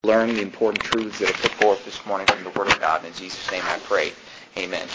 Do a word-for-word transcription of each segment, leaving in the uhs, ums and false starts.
learn the important truths that are put forth this morning from the Word of God. In Jesus' name I pray. Amen.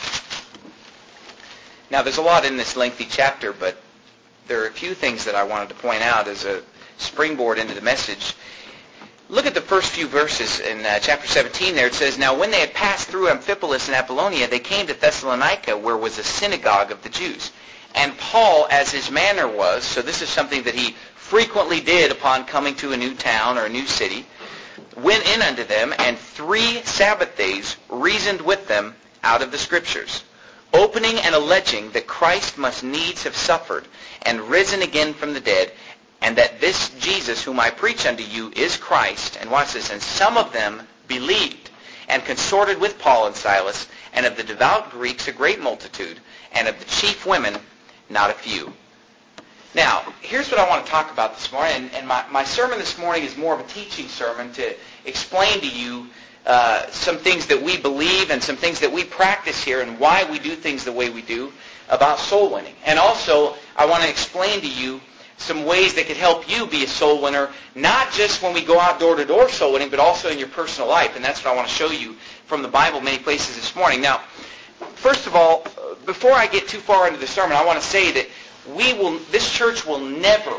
Now, there's a lot in this lengthy chapter, but there are a few things that I wanted to point out as a springboard into the message. Look at the first few verses in uh, chapter seventeen there. It says, "Now when they had passed through Amphipolis and Apollonia, they came to Thessalonica, where was a synagogue of the Jews. And Paul, as his manner was," so this is something that he frequently did upon coming to a new town or a new city, "went in unto them, and three Sabbath days reasoned with them out of the Scriptures, opening and alleging that Christ must needs have suffered and risen again from the dead, and that this Jesus whom I preach unto you is Christ." And watch this. "And some of them believed, and consorted with Paul and Silas, and of the devout Greeks a great multitude, and of the chief women not a few." Now, here's what I want to talk about this morning, and, and my, my sermon this morning is more of a teaching sermon to explain to you uh, some things that we believe and some things that we practice here and why we do things the way we do about soul winning. And also, I want to explain to you some ways that could help you be a soul winner, not just when we go out door-to-door soul winning, but also in your personal life. And that's what I want to show you from the Bible many places this morning. Now, first of all, before I get too far into the sermon, I want to say that we will, this church will never,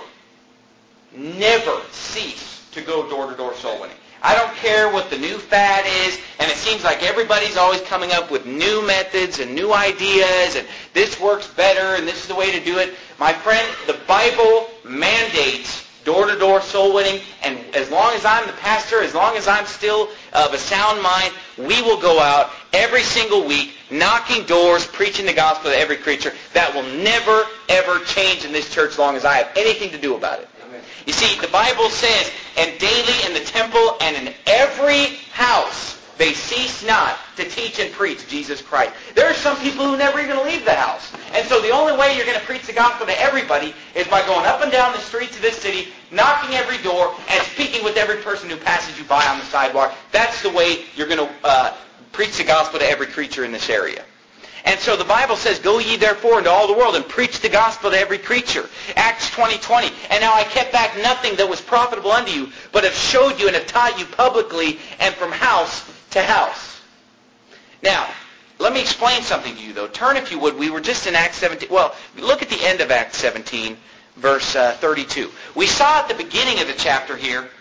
never cease to go door-to-door soul winning. I don't care what the new fad is, and it seems like everybody's always coming up with new methods and new ideas, and this works better, and this is the way to do it. My friend, the Bible mandates door-to-door soul winning, and as long as I'm the pastor, as long as I'm still of a sound mind, we will go out every single week, knocking doors, preaching the gospel to every creature. That will never, ever change in this church as long as I have anything to do about it. Amen. You see, the Bible says, "And daily in the temple and in every house they cease not to teach and preach Jesus Christ." There are some people who never even leave the house. And so the only way you're going to preach the gospel to everybody is by going up and down the streets of this city, knocking every door, and speaking with every person who passes you by on the sidewalk. That's the way you're going to uh, preach the gospel to every creature in this area. And so the Bible says, "Go ye therefore into all the world and preach the gospel to every creature." Acts twenty twenty. "And now I kept back nothing that was profitable unto you, but have showed you and have taught you publicly and from house to house." Now, let me explain something to you, though. Turn, if you would. We were just in Acts seventeen. Well, look at the end of Acts seventeen, verse uh, thirty-two. We saw at the beginning of the chapter here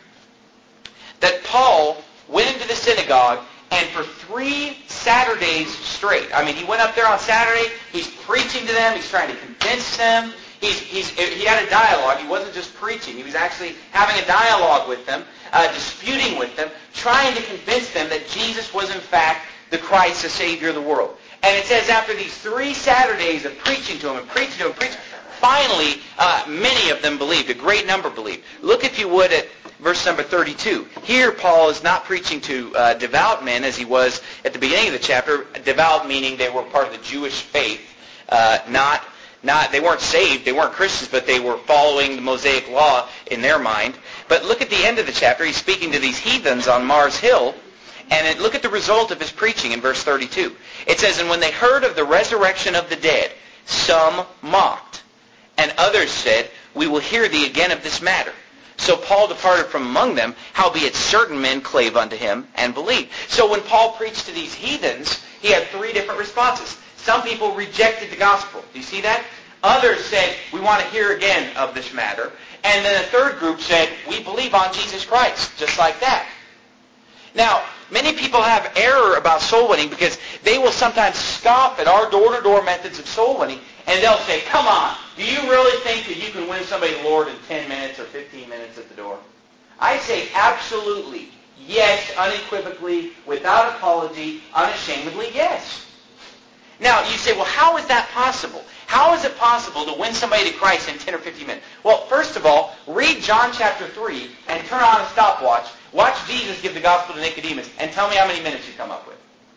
that Paul went into the synagogue, and for three Saturdays straight, I mean, he went up there on Saturday, he's preaching to them, he's trying to convince them, he's, he's, he had a dialogue, he wasn't just preaching, he was actually having a dialogue with them, uh, disputing with them, trying to convince them that Jesus was in fact the Christ, the Savior of the world. And it says after these three Saturdays of preaching to him and preaching to him, preaching, finally, uh, many of them believed, a great number believed. Look, if you would, at verse number thirty-two. Here, Paul is not preaching to uh, devout men as he was at the beginning of the chapter. Devout meaning they were part of the Jewish faith. Uh, not, not they weren't saved, they weren't Christians, but they were following the Mosaic law in their mind. But look at the end of the chapter. He's speaking to these heathens on Mars Hill. And it, look at the result of his preaching in verse thirty-two. It says, "And when they heard of the resurrection of the dead, some mocked, and others said, We will hear thee again of this matter. So Paul departed from among them, howbeit certain men clave unto him and believed." So when Paul preached to these heathens, he had three different responses. Some people rejected the gospel. Do you see that? Others said, "We want to hear again of this matter." And then a third group said, "We believe on Jesus Christ," just like that. Now, many people have error about soul winning because they will sometimes scoff at our door-to-door methods of soul winning, and they'll say, "Come on, do you really think that you can win somebody to the Lord in ten minutes or fifteen minutes at the door?" I say absolutely, yes, unequivocally, without apology, unashamedly, yes. Now, you say, well, how is that possible? How is it possible to win somebody to Christ in ten or fifteen minutes? Well, first of all, read John chapter three and turn on a stopwatch. Watch Jesus give the gospel to Nicodemus and tell me how many minutes you come up with.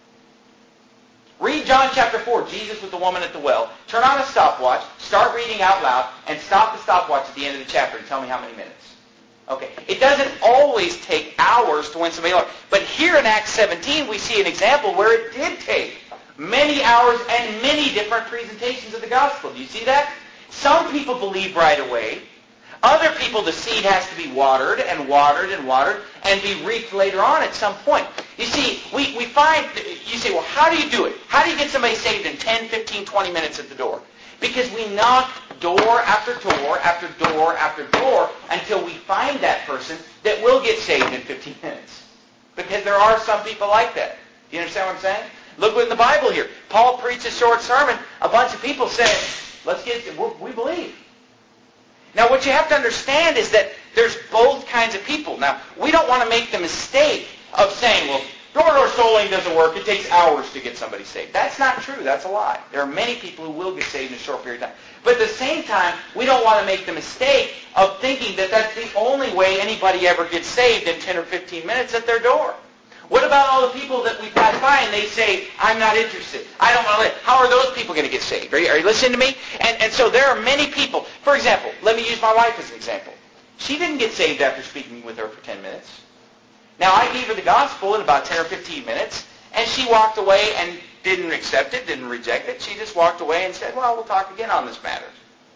Read John chapter four, Jesus with the woman at the well. Turn on a stopwatch, start reading out loud, and stop the stopwatch at the end of the chapter and tell me how many minutes. Okay, it doesn't always take hours to win somebody over. But here in Acts seventeen, we see an example where it did take many hours and many different presentations of the gospel. Do you see that? Some people believe right away. Other people, the seed has to be watered and watered and watered and be reaped later on at some point. You see, we, we find, you say, well, how do you do it? How do you get somebody saved in ten, fifteen, twenty minutes at the door? Because we knock door after door after door after door until we find that person that will get saved in fifteen minutes. Because there are some people like that. Do you understand what I'm saying? Look what in the Bible here. Paul preached a short sermon. A bunch of people said, let's get, we believe. Now, what you have to understand is that there's both kinds of people. Now, we don't want to make the mistake of saying, well, door-to-door soul winning doesn't work. It takes hours to get somebody saved. That's not true. That's a lie. There are many people who will get saved in a short period of time. But at the same time, we don't want to make the mistake of thinking that that's the only way anybody ever gets saved in ten or fifteen minutes at their door. What about all the people that we pass by and they say, I'm not interested. I don't want to live. How are those people going to get saved? Are you, are you listening to me? And, and so there are many people. For example, let me use my wife as an example. She didn't get saved after speaking with her for ten minutes. Now, I gave her the gospel in about ten or fifteen minutes, and she walked away and didn't accept it, didn't reject it. She just walked away and said, well, we'll talk again on this matter.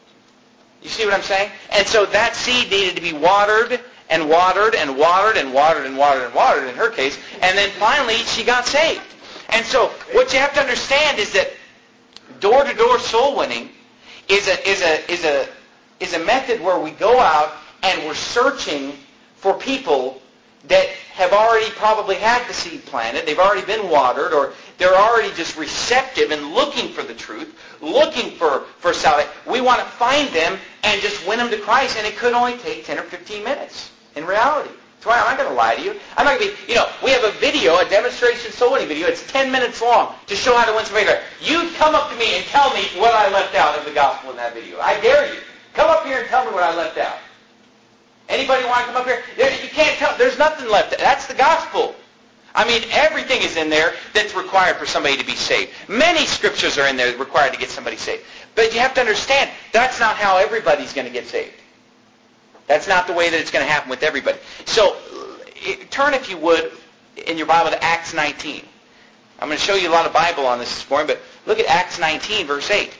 You see what I'm saying? And so that seed needed to be watered and watered and watered and watered and watered and watered in her case, and then finally she got saved. And so what you have to understand is that door-to-door soul winning is a is a is a is a method where we go out and we're searching for people that have already probably had the seed planted, they've already been watered, or they're already just receptive and looking for the truth, looking for, for salvation. We want to find them and just win them to Christ, and it could only take ten or fifteen minutes in reality. That's why I'm not going to lie to you. I'm not going to be, you know, we have a video, a demonstration soul winning video. It's ten minutes long to show how to win somebody. You come up to me and tell me what I left out of the gospel in that video. I dare you. Come up here and tell me what I left out. Anybody want to come up here? You can't tell. There's nothing left. That's the gospel. I mean, everything is in there that's required for somebody to be saved. Many scriptures are in there required to get somebody saved. But you have to understand, that's not how everybody's going to get saved. That's not the way that it's going to happen with everybody. So, turn, if you would, in your Bible to Acts nineteen. I'm going to show you a lot of Bible on this this morning, but look at Acts nineteen, verse eight.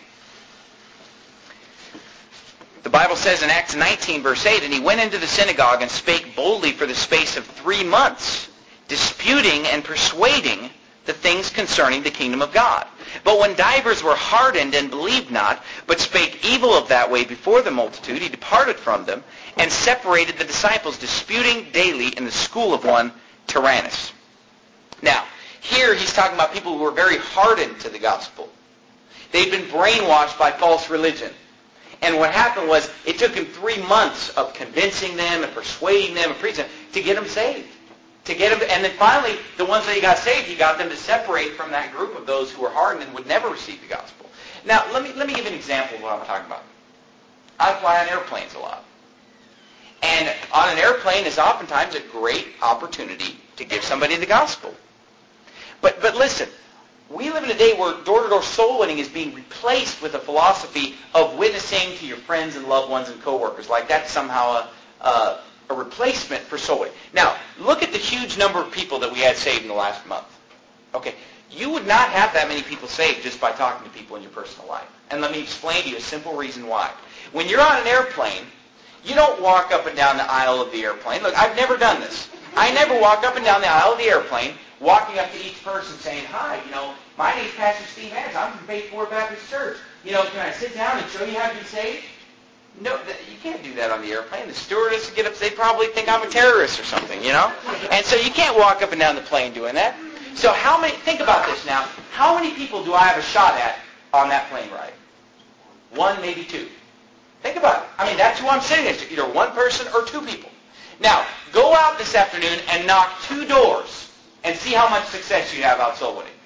The Bible says in Acts nineteen, verse eight, and he went into the synagogue and spake boldly for the space of three months, disputing and persuading the things concerning the kingdom of God. But when divers were hardened and believed not, but spake evil of that way before the multitude, he departed from them, and separated the disciples, disputing daily in the school of one Tyrannus. Now, here he's talking about people who were very hardened to the gospel. They'd been brainwashed by false religion. And what happened was, it took him three months of convincing them and persuading them and preaching them to get them saved. To get them, and then finally, the ones that he got saved, he got them to separate from that group of those who were hardened and would never receive the gospel. Now, let me let me give an example of what I'm talking about. I fly on airplanes a lot. And on an airplane is oftentimes a great opportunity to give somebody the gospel. But but listen, we live in a day where door-to-door soul winning is being replaced with a philosophy of witnessing to your friends and loved ones and coworkers. Like that's somehow a, a, a replacement for soul winning. Now, look at the huge number of people that we had saved in the last month. Okay, you would not have that many people saved just by talking to people in your personal life. And let me explain to you a simple reason why. When you're on an airplane, you don't walk up and down the aisle of the airplane. Look, I've never done this. I never walk up and down the aisle of the airplane, walking up to each person saying, hi, you know, my name's Pastor Steve Adams. I'm from Faith Forward Baptist Church. You know, can I sit down and show you how to be saved? No, you can't do that on the airplane. The stewardess would get up, they probably think I'm a terrorist or something, you know? And so you can't walk up and down the plane doing that. So how many, think about this now, how many people do I have a shot at on that plane ride? One, maybe two. Think about it. I mean, that's who I'm sitting next to, either one person or two people. Now, go out this afternoon and knock two doors and see how much success you have out soul winning.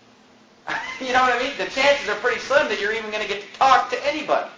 You know what I mean? The chances are pretty slim that you're even going to get to talk to anybody.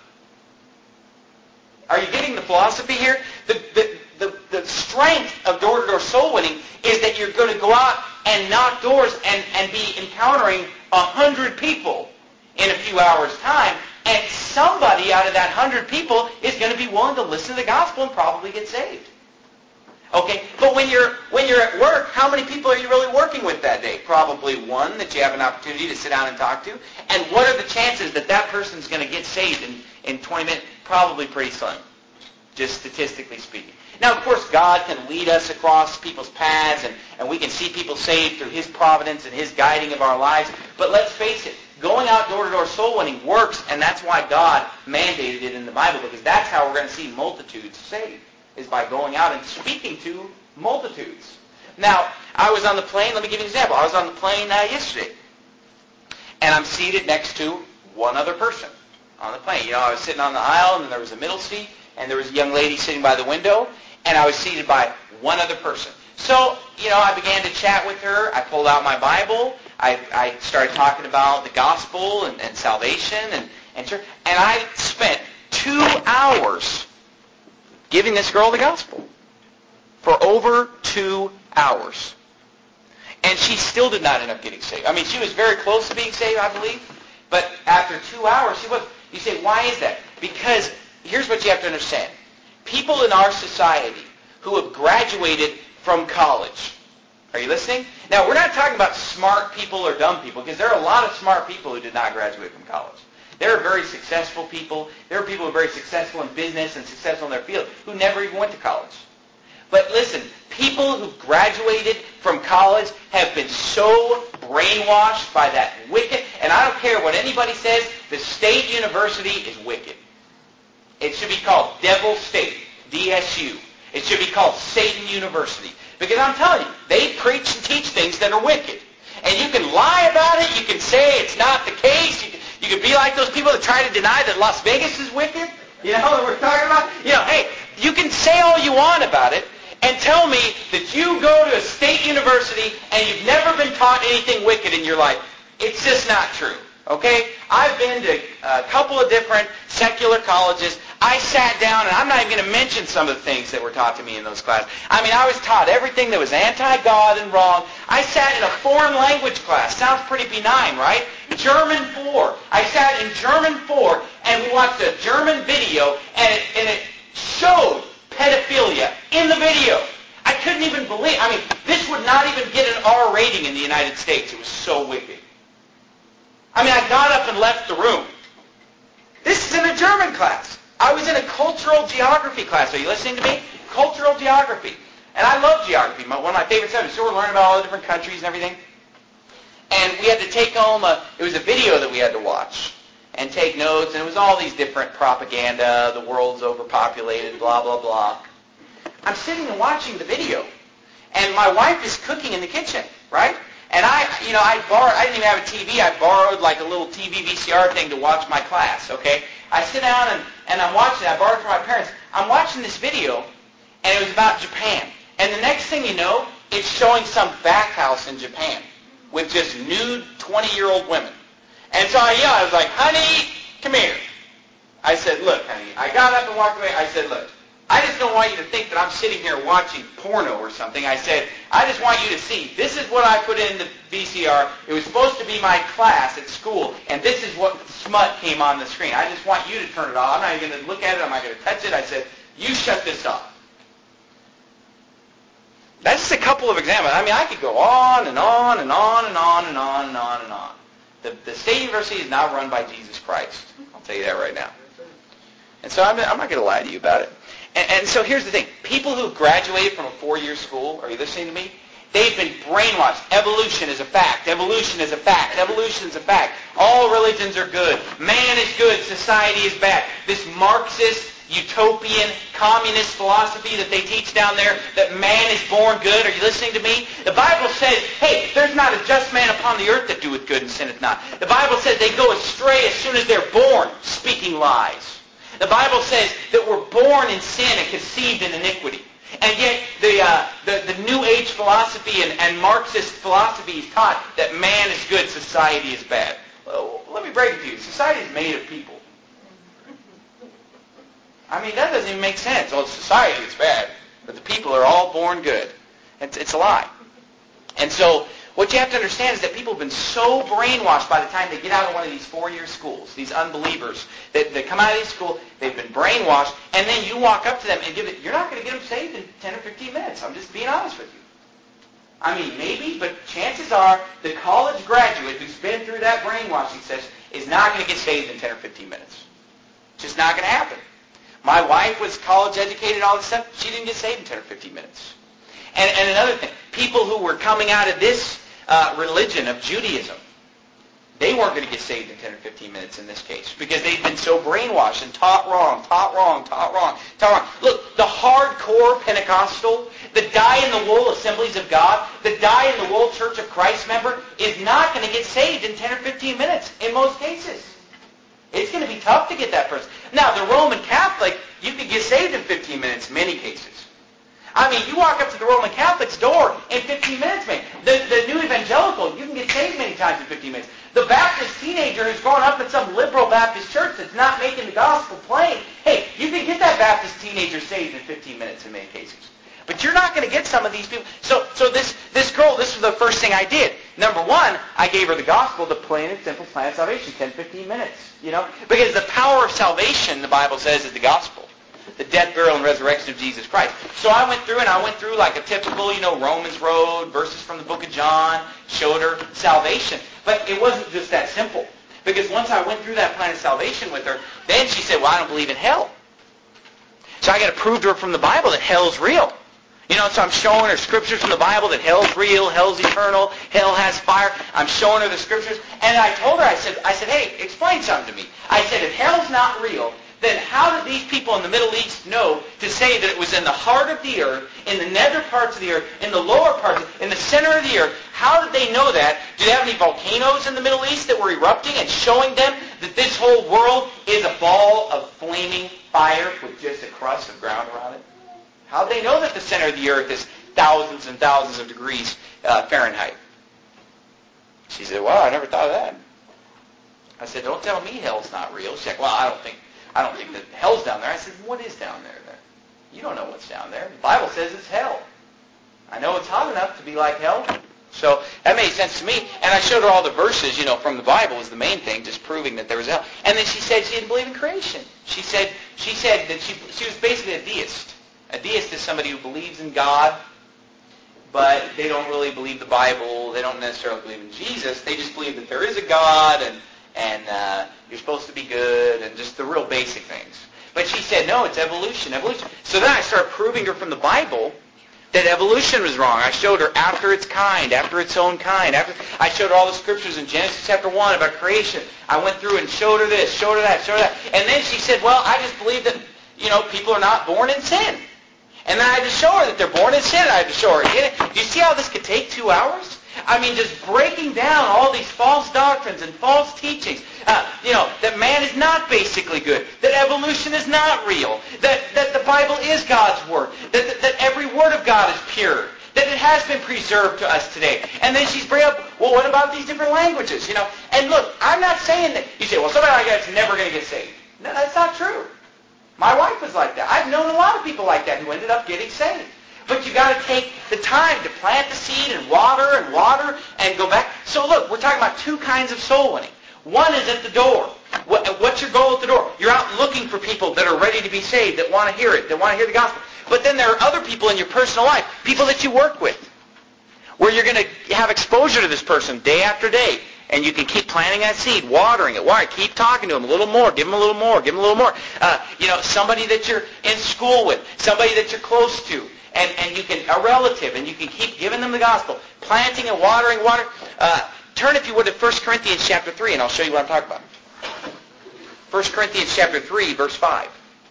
Are you getting the philosophy here? The, the, the, the strength of door-to-door soul winning is that you're going to go out and knock doors and, and be encountering a hundred people in a few hours' time, and somebody out of that hundred people is going to be willing to listen to the gospel and probably get saved. Okay, but when you're when you're at work, how many people are you really working with that day? Probably one that you have an opportunity to sit down and talk to. And what are the chances that that person's going to get saved in, in twenty minutes? Probably pretty slim. just statistically speaking. Now, of course, God can lead us across people's paths, and, and we can see people saved through His providence and His guiding of our lives. But let's face it, going out door-to-door soul winning works, and that's why God mandated it in the Bible, because that's how we're going to see multitudes saved, is by going out and speaking to multitudes. Now, I was on the plane. Let me give you an example. I was on the plane uh, yesterday, and I'm seated next to one other person on the plane. You know, I was sitting on the aisle, and then there was a middle seat, and there was a young lady sitting by the window, and I was seated by one other person. So, you know, I began to chat with her. I pulled out my Bible. I, I started talking about the gospel and, and salvation, and, and church. And I spent two hours giving this girl the gospel for over two hours. And she still did not end up getting saved. I mean, she was very close to being saved, I believe. But after two hours, she wasn't. You say, why is that? Because here's what you have to understand. People in our society who have graduated from college. Are you listening? Now, we're not talking about smart people or dumb people, because there are a lot of smart people who did not graduate from college. There are very successful people. There are people who are very successful in business and successful in their field who never even went to college. But listen, people who graduated from college have been so brainwashed by that wicked, and I don't care what anybody says, the state university is wicked. It should be called Devil State, D S U. It should be called Satan University. Because I'm telling you, they preach and teach things that are wicked. And you can lie about it. You can say it's not the case. You can, you can be like those people that try to deny that Las Vegas is wicked. You know what we're talking about? You know, hey, you can say all you want about it and tell me that you go to a state university and you've never been taught anything wicked in your life. It's just not true. Okay? I've been to a couple of different secular colleges. I sat down, and I'm not even going to mention some of the things that were taught to me in those classes. I mean, I was taught everything that was anti-God and wrong. I sat in a foreign language class. Sounds pretty benign, right? German four. I sat in German four, and we watched a German video, and it, and it showed pedophilia in the video. I couldn't even believe. I mean, this would not even get an R rating in the United States. It was so wicked. I mean, I got up and left the room. This is in a German class. I was in a cultural geography class. Are you listening to me? Cultural geography. And I love geography. My, one of my favorite subjects. So we're learning about all the different countries and everything. And we had to take home a, it was a video that we had to watch and take notes. And it was all these different propaganda. The world's overpopulated, blah, blah, blah. I'm sitting and watching the video. And my wife is cooking in the kitchen, right? And I, you know, I borrowed, I didn't even have a T V. I borrowed like a little T V V C R thing to watch my class, okay? I sit down and, and I'm watching it. I borrowed it from my parents. I'm watching this video, and it was about Japan. And the next thing you know, it's showing some bathhouse in Japan with just nude twenty-year-old women. And so I yelled. I was like, honey, come here. I said, look, honey. I got up and walked away. I said, look, I just don't want you to think that I'm sitting here watching porno or something. I said, I just want you to see, this is what I put in the V C R. It was supposed to be my class at school, and this is what smut came on the screen. I just want you to turn it off. I'm not even going to look at it. I'm not going to touch it. I said, you shut this off. That's just a couple of examples. I mean, I could go on and on and on and on and on and on and on. The, the State University is not run by Jesus Christ. I'll tell you that right now. And so I'm, I'm not going to lie to you about it. And, and so here's the thing. People who graduated from a four-year school, are you listening to me? They've been brainwashed. Evolution is a fact. Evolution is a fact. Evolution is a fact. All religions are good. Man is good. Society is bad. This Marxist, utopian, communist philosophy that they teach down there, that man is born good. Are you listening to me? The Bible says, hey, there's not a just man upon the earth that doeth good and sinneth not. The Bible says they go astray as soon as they're born, speaking lies. The Bible says that we're born in sin and conceived in iniquity. And yet the, uh, the, the New Age philosophy and, and Marxist philosophy is taught that man is good, society is bad. Well, let me break it to you. Society is made of people. I mean, that doesn't even make sense. Well, society is bad, but the people are all born good. It's, it's a lie. And so what you have to understand is that people have been so brainwashed by the time they get out of one of these four-year schools, these unbelievers, that they come out of these schools, they've been brainwashed, and then you walk up to them and give it, you're not going to get them saved in ten or fifteen minutes. I'm just being honest with you. I mean, maybe, but chances are the college graduate who's been through that brainwashing session is not going to get saved in ten or fifteen minutes. It's just not going to happen. My wife was college educated, all this stuff. She didn't get saved in ten or fifteen minutes. And, and another thing, people who were coming out of this uh, religion of Judaism, they weren't going to get saved in ten or fifteen minutes in this case because they'd been so brainwashed and taught wrong, taught wrong, taught wrong, taught wrong. Look, the hardcore Pentecostal, the die-in-the-wool Assemblies of God, the die-in-the-wool Church of Christ member is not going to get saved in ten or fifteen minutes in most cases. It's going to be tough to get that person. Now, the Roman Catholic, you could get saved in fifteen minutes in many cases. I mean, you walk up to the Roman Catholic's door in fifteen minutes, man. The, the new evangelical, you can get saved many times in fifteen minutes. The Baptist teenager who's growing up in some liberal Baptist church that's not making the gospel plain, hey, you can get that Baptist teenager saved in fifteen minutes in many cases. But you're not going to get some of these people. So so this, this girl, this was the first thing I did. Number one, I gave her the gospel, the plain and simple plan of salvation, ten, fifteen minutes. You know, because the power of salvation, the Bible says, is the gospel. The death, burial, and resurrection of Jesus Christ. So I went through and I went through like a typical, you know, Romans road, verses from the book of John, showed her salvation. But it wasn't just that simple. Because once I went through that plan of salvation with her, then she said, well, I don't believe in hell. So I got to prove to her from the Bible that hell's real. You know, so I'm showing her scriptures from the Bible that hell's real, hell's eternal, hell has fire. I'm showing her the scriptures. And I told her, I said, I said, hey, explain something to me. I said, if hell's not real, then how did these people in the Middle East know to say that it was in the heart of the earth, in the nether parts of the earth, in the lower parts, in the center of the earth? How did they know that? Do they have any volcanoes in the Middle East that were erupting and showing them that this whole world is a ball of flaming fire with just a crust of ground around it? How did they know that the center of the earth is thousands and thousands of degrees uh, Fahrenheit? She said, well, I never thought of that. I said, don't tell me hell's not real. She's like, well, I don't think I don't think that hell's down there. I said, what is down there then? You don't know what's down there. The Bible says it's hell. I know it's hot enough to be like hell. So that made sense to me. And I showed her all the verses, you know, from the Bible was the main thing, just proving that there was hell. And then she said she didn't believe in creation. She said she said that she she was basically a deist. A deist is somebody who believes in God, but they don't really believe the Bible. They don't necessarily believe in Jesus. They just believe that there is a God and and uh, you're supposed to be good, and just the real basic things. But she said, no, it's evolution, evolution. So then I started proving her from the Bible that evolution was wrong. I showed her after its kind, after its own kind. After I showed her all the scriptures in Genesis chapter one about creation. I went through and showed her this, showed her that, showed her that. And then she said, well, I just believe that, you know, people are not born in sin. And then I had to show her that they're born in sin. I had to show her again. Do you see how this could take two hours? I mean, just breaking down all these false doctrines and false teachings. Uh, you know, that man is not basically good. That evolution is not real. That, that the Bible is God's Word. That, that, that every word of God is pure. That it has been preserved to us today. And then she's bringing up, well, what about these different languages? You know, and look, I'm not saying that. You say, well, somebody like that's never going to get saved. No, that's not true. My wife was like that. I've known a lot of people like that who ended up getting saved. But you got to take the time to plant the seed and water and water and go back. So look, we're talking about two kinds of soul winning. One is at the door. What, what's your goal at the door? You're out looking for people that are ready to be saved, that want to hear it, that want to hear the gospel. But then there are other people in your personal life, people that you work with, where you're going to have exposure to this person day after day. And you can keep planting that seed, watering it. Why? Keep talking to them a little more. Give them a little more. Give them a little more. Uh, you know, somebody that you're in school with, somebody that you're close to, and, and you can, a relative, and you can keep giving them the gospel. Planting and watering, water. Uh, turn, if you would, to First Corinthians chapter three, and I'll show you what I'm talking about. First Corinthians chapter three, verse five.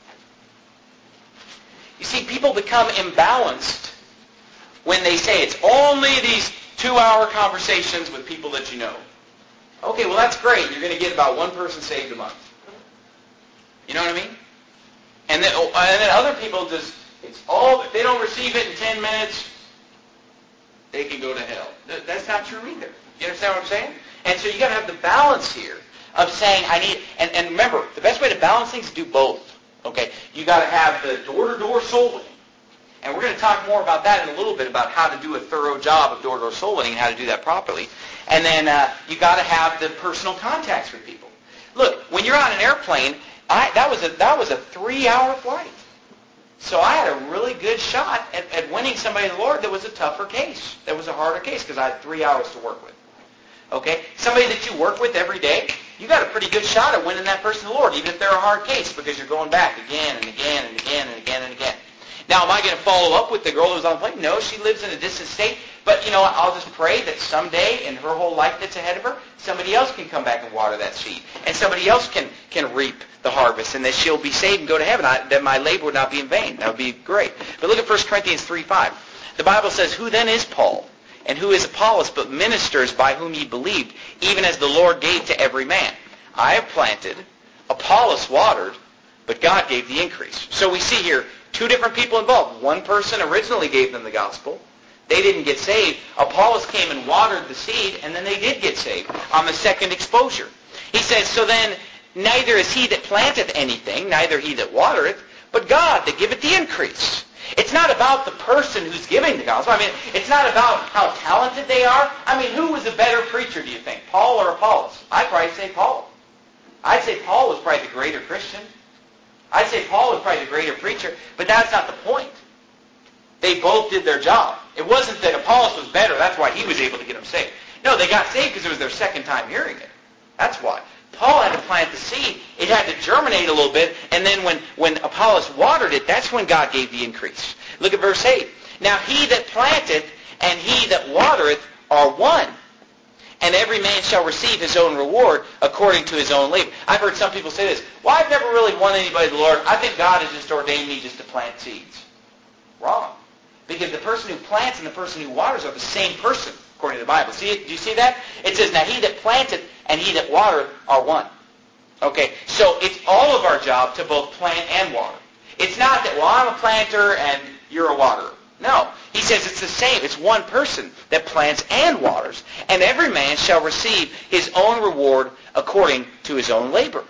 You see, people become imbalanced when they say it's only these two-hour conversations with people that you know. Okay, well, that's great. You're going to get about one person saved a month. You know what I mean? And then, and then other people just, it's all, if they don't receive it in ten minutes, they can go to hell. That's not true either. You understand what I'm saying? And so you got to have the balance here of saying, I need, and, and remember, the best way to balance things is do both. Okay? You got to have the door-to-door soul winning. And we're going to talk more about that in a little bit, about how to do a thorough job of door-to-door soul winning and how to do that properly. And then uh, you got to have the personal contacts with people. Look, when you're on an airplane, I, that was a that was a three-hour flight. So I had a really good shot at, at winning somebody to the Lord that was a tougher case. That was a harder case because I had three hours to work with. Okay? Somebody that you work with every day, you got a pretty good shot at winning that person to the Lord, even if they're a hard case, because you're going back again and again and again and again and again. Now, am I going to follow up with the girl who's on the plane? No, she lives in a distant state. But, you know, I'll just pray that someday in her whole life that's ahead of her, somebody else can come back and water that seed. And somebody else can, can reap the harvest, and that she'll be saved and go to heaven. I, that my labor would not be in vain. That would be great. But look at First Corinthians three five. The Bible says, who then is Paul? And who is Apollos, but ministers by whom ye believed, even as the Lord gave to every man? I have planted, Apollos watered, but God gave the increase. So we see here two different people involved. One person originally gave them the gospel. They didn't get saved. Apollos came and watered the seed, and then they did get saved on the second exposure. He says, so then neither is he that planteth anything, neither he that watereth, but God that giveth the increase. It's not about the person who's giving the gospel. I mean, it's not about how talented they are. I mean, who was a better preacher, do you think, Paul or Apollos? I'd probably say Paul. I'd say Paul was probably the greater Christian. I'd say Paul was probably the greater preacher, but that's not the point. They both did their job. It wasn't that Apollos was better, that's why he was able to get them saved. No, they got saved because it was their second time hearing it. That's why. Paul had to plant the seed. It had to germinate a little bit, and then when, when Apollos watered it, that's when God gave the increase. Look at verse eight. Now he that planteth and he that watereth are one, and every man shall receive his own reward according to his own labor. I've heard some people say this, well, I've never really won anybody to the Lord. I think God has just ordained me just to plant seeds. Wrong. Because the person who plants and the person who waters are the same person, according to the Bible. See it? Do you see that? It says, now he that planteth and he that watereth are one. Okay, so it's all of our job to both plant and water. It's not that, well, I'm a planter and you're a waterer. No. He says it's the same. It's one person that plants and waters, and every man shall receive his own reward according to his own labor.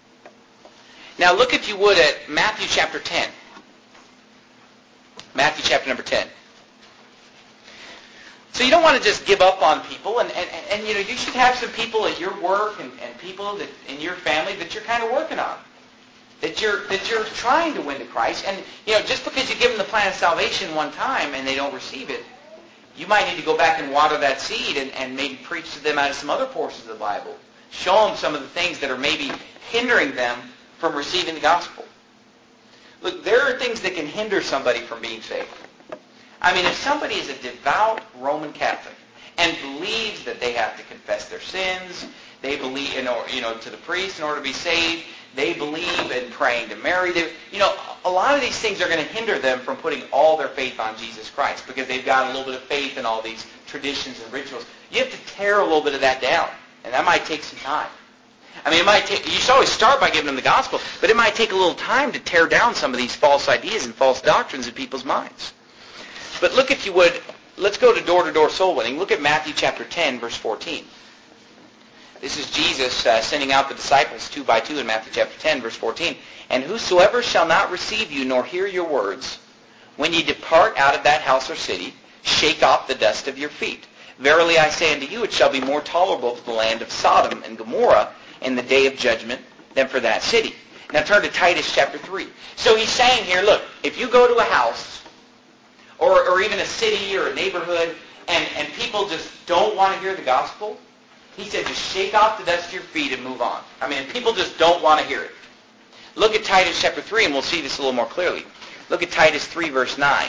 Now look, if you would, at Matthew chapter ten. Matthew chapter number ten. So you don't want to just give up on people, and, and, and you know, you should have some people at your work and, and people that in your family that you're kind of working on, that you're that you're trying to win to Christ. And you know, just because you give them the plan of salvation one time and they don't receive it, you might need to go back and water that seed and, and maybe preach to them out of some other portions of the Bible. Show them some of the things that are maybe hindering them from receiving the gospel. Look, there are things that can hinder somebody from being saved. I mean, if somebody is a devout Roman Catholic and believes that they have to confess their sins, they believe, in order, you know, to the priest in order to be saved, they believe in praying to Mary. They, you know, a lot of these things are going to hinder them from putting all their faith on Jesus Christ because they've got a little bit of faith in all these traditions and rituals. You have to tear a little bit of that down, and that might take some time. I mean, it might take, you should always start by giving them the gospel, but it might take a little time to tear down some of these false ideas and false doctrines in people's minds. But look, if you would, let's go to door-to-door soul winning. Look at Matthew chapter ten, verse fourteen. This is Jesus uh, sending out the disciples two by two in Matthew chapter ten, verse fourteen. And whosoever shall not receive you nor hear your words, when ye depart out of that house or city, shake off the dust of your feet. Verily I say unto you, it shall be more tolerable for the land of Sodom and Gomorrah in the day of judgment than for that city. Now turn to Titus chapter three. So he's saying here, look, if you go to a house, or, or even a city or a neighborhood, and, and people just don't want to hear the gospel, he said just shake off the dust of your feet and move on. I mean, people just don't want to hear it. Look at Titus chapter three, and we'll see this a little more clearly. Look at Titus three, verse nine.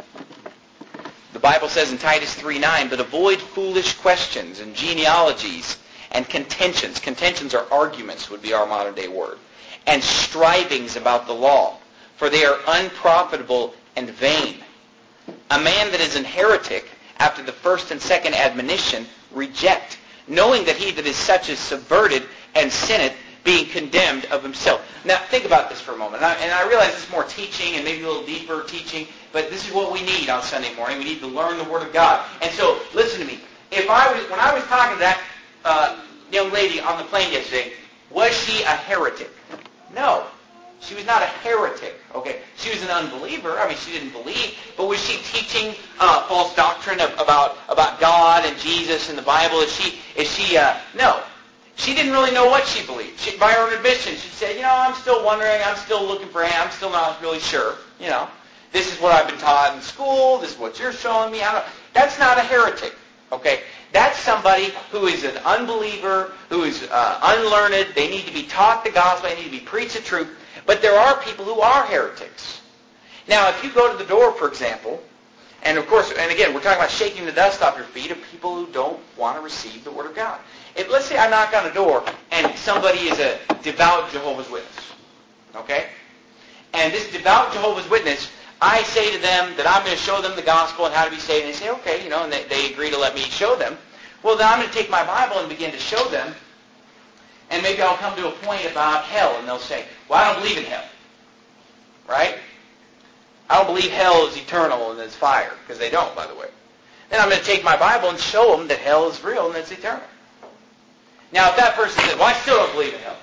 The Bible says in Titus three nine, but avoid foolish questions and genealogies and contentions. Contentions are arguments, would be our modern day word. And strivings about the law, for they are unprofitable and vain. A man that is an heretic, after the first and second admonition, reject, knowing that he that is such is subverted and sinneth, being condemned of himself. Now, think about this for a moment. And I, and I realize this is more teaching and maybe a little deeper teaching, but this is what we need on Sunday morning. We need to learn the Word of God. And so, listen to me. If I was, when I was talking to that uh, young lady on the plane yesterday, was she a heretic? No. She was not a heretic, okay? She was an unbeliever. I mean, she didn't believe. But was she teaching uh, false doctrine of, about about God and Jesus and the Bible? Is she, is she, uh, no. She didn't really know what she believed. She, by her own admission, she said, you know, I'm still wondering. I'm still looking for him. I'm still not really sure. You know, this is what I've been taught in school. This is what you're showing me. I don't, that's not a heretic. Okay? That's somebody who is an unbeliever, who is uh, unlearned. They need to be taught the gospel. They need to be preached the truth. But there are people who are heretics. Now, if you go to the door, for example, and of course, and again, we're talking about shaking the dust off your feet of people who don't want to receive the Word of God. If, let's say I knock on a door and somebody is a devout Jehovah's Witness. Okay? And this devout Jehovah's Witness, I say to them that I'm going to show them the gospel and how to be saved. And they say, okay, you know, and they, they agree to let me show them. Well, then I'm going to take my Bible and begin to show them. And maybe I'll come to a point about hell, and they'll say, well, I don't believe in hell. Right? I don't believe hell is eternal and it's fire, because they don't, by the way. Then I'm going to take my Bible and show them that hell is real and it's eternal. Now, if that person says, well, I still don't believe in hell.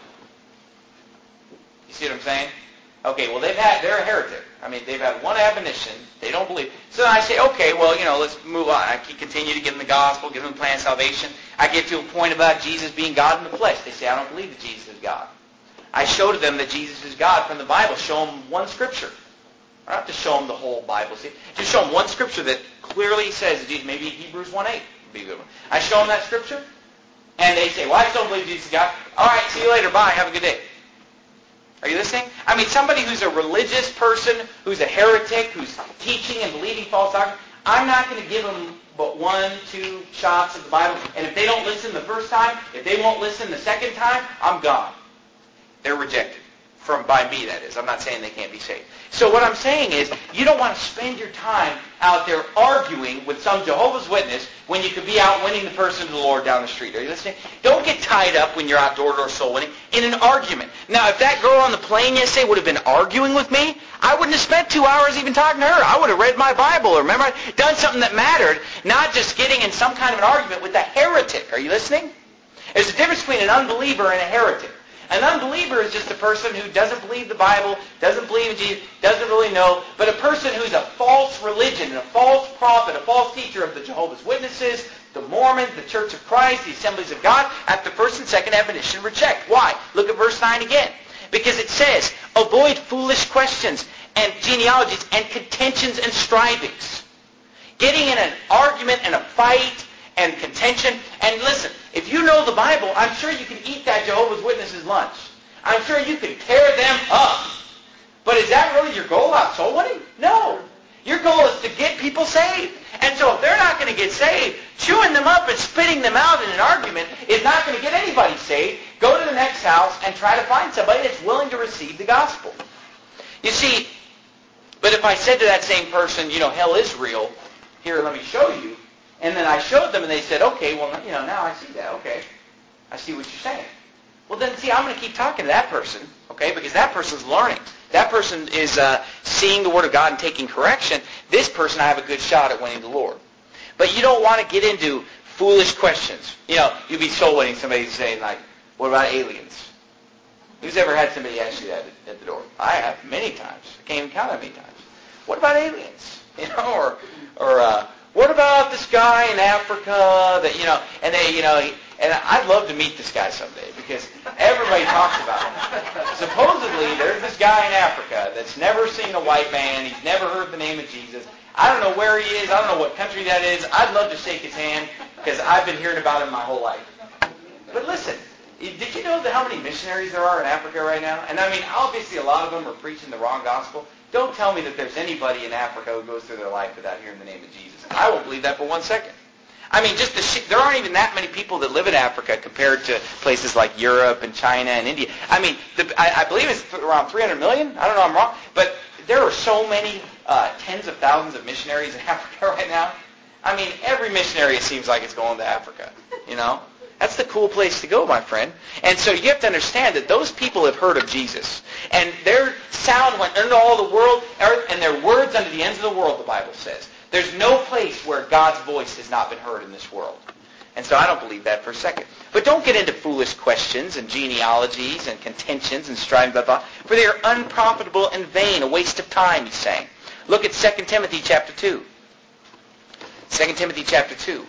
You see what I'm saying? Okay, well, they've had, they're a heretic. I mean, they've had one admonition. They don't believe. So then I say, okay, well, you know, let's move on. I can continue to give them the gospel, give them the plan of salvation. I get to a point about Jesus being God in the flesh. They say, I don't believe that Jesus is God. I show to them that Jesus is God from the Bible. Show them one scripture. I don't have to show them the whole Bible. See, just show them one scripture that clearly says that Jesus, maybe Hebrews one eight would be a good one. I show them that scripture, and they say, well, I still don't believe Jesus is God. All right, see you later. Bye. Have a good day. Are you listening? I mean, somebody who's a religious person, who's a heretic, who's teaching and believing false doctrine, I'm not going to give them but one, two shots of the Bible. And if they don't listen the first time, if they won't listen the second time, I'm gone. They're rejected. From by me, that is. I'm not saying they can't be saved. So what I'm saying is, you don't want to spend your time out there arguing with some Jehovah's Witness when you could be out winning the person to the Lord down the street. Are you listening? Don't get tied up when you're out door-to-door soul winning in an argument. Now, if that girl on the plane yesterday would have been arguing with me, I wouldn't have spent two hours even talking to her. I would have read my Bible, or remember, I'd done something that mattered, not just getting in some kind of an argument with a heretic. Are you listening? There's a difference between an unbeliever and a heretic. An unbeliever is just a person who doesn't believe the Bible, doesn't believe in Jesus, doesn't really know, but a person who's a false religion, and a false prophet, a false teacher of the Jehovah's Witnesses, the Mormons, the Church of Christ, the Assemblies of God, after first and second admonition, reject. Why? Look at verse nine again. Because it says, avoid foolish questions and genealogies and contentions and strivings. Getting in an argument and a fight and contention. And listen, if you know the Bible, I'm sure you can eat that Jehovah's Witnesses lunch. I'm sure you can tear them up. But is that really your goal out soul winning? No. Your goal is to get people saved. And so if they're not going to get saved, chewing them up and spitting them out in an argument is not going to get anybody saved. Go to the next house and try to find somebody that's willing to receive the gospel. You see, but if I said to that same person, you know, hell is real, here, let me show you, and then I showed them, and they said, okay, well, you know, now I see that. Okay, I see what you're saying. Well, then, see, I'm going to keep talking to that person, okay, because that person's learning. That person is uh, seeing the Word of God and taking correction. This person, I have a good shot at winning the Lord. But you don't want to get into foolish questions. You know, you'd be soul winning somebody saying, like, what about aliens? Who's ever had somebody ask you that at the door? I have many times. I can't even count how many times. What about aliens? You know, or, or, uh, what about this guy in Africa that, you know, and they, you know, and I'd love to meet this guy someday because everybody talks about him. Supposedly, there's this guy in Africa that's never seen a white man. He's never heard the name of Jesus. I don't know where he is. I don't know what country that is. I'd love to shake his hand because I've been hearing about him my whole life. But listen, did you know that how many missionaries there are in Africa right now? And I mean, obviously a lot of them are preaching the wrong gospel. Don't tell me that there's anybody in Africa who goes through their life without hearing the name of Jesus. I won't believe that for one second. I mean, just the sh- there aren't even that many people that live in Africa compared to places like Europe and China and India. I mean, the, I, I believe it's around three hundred million. I don't know, I'm wrong. But there are so many uh, tens of thousands of missionaries in Africa right now. I mean, every missionary, it seems like, is going to Africa, you know? That's the cool place to go, my friend. And so you have to understand that those people have heard of Jesus. And their sound went into all the world, and their words unto the ends of the world, the Bible says. There's no place where God's voice has not been heard in this world. And so I don't believe that for a second. But don't get into foolish questions and genealogies and contentions and striving, blah, blah, for they are unprofitable and vain, a waste of time, he's saying. Look at Second Timothy chapter two. Second Timothy chapter two.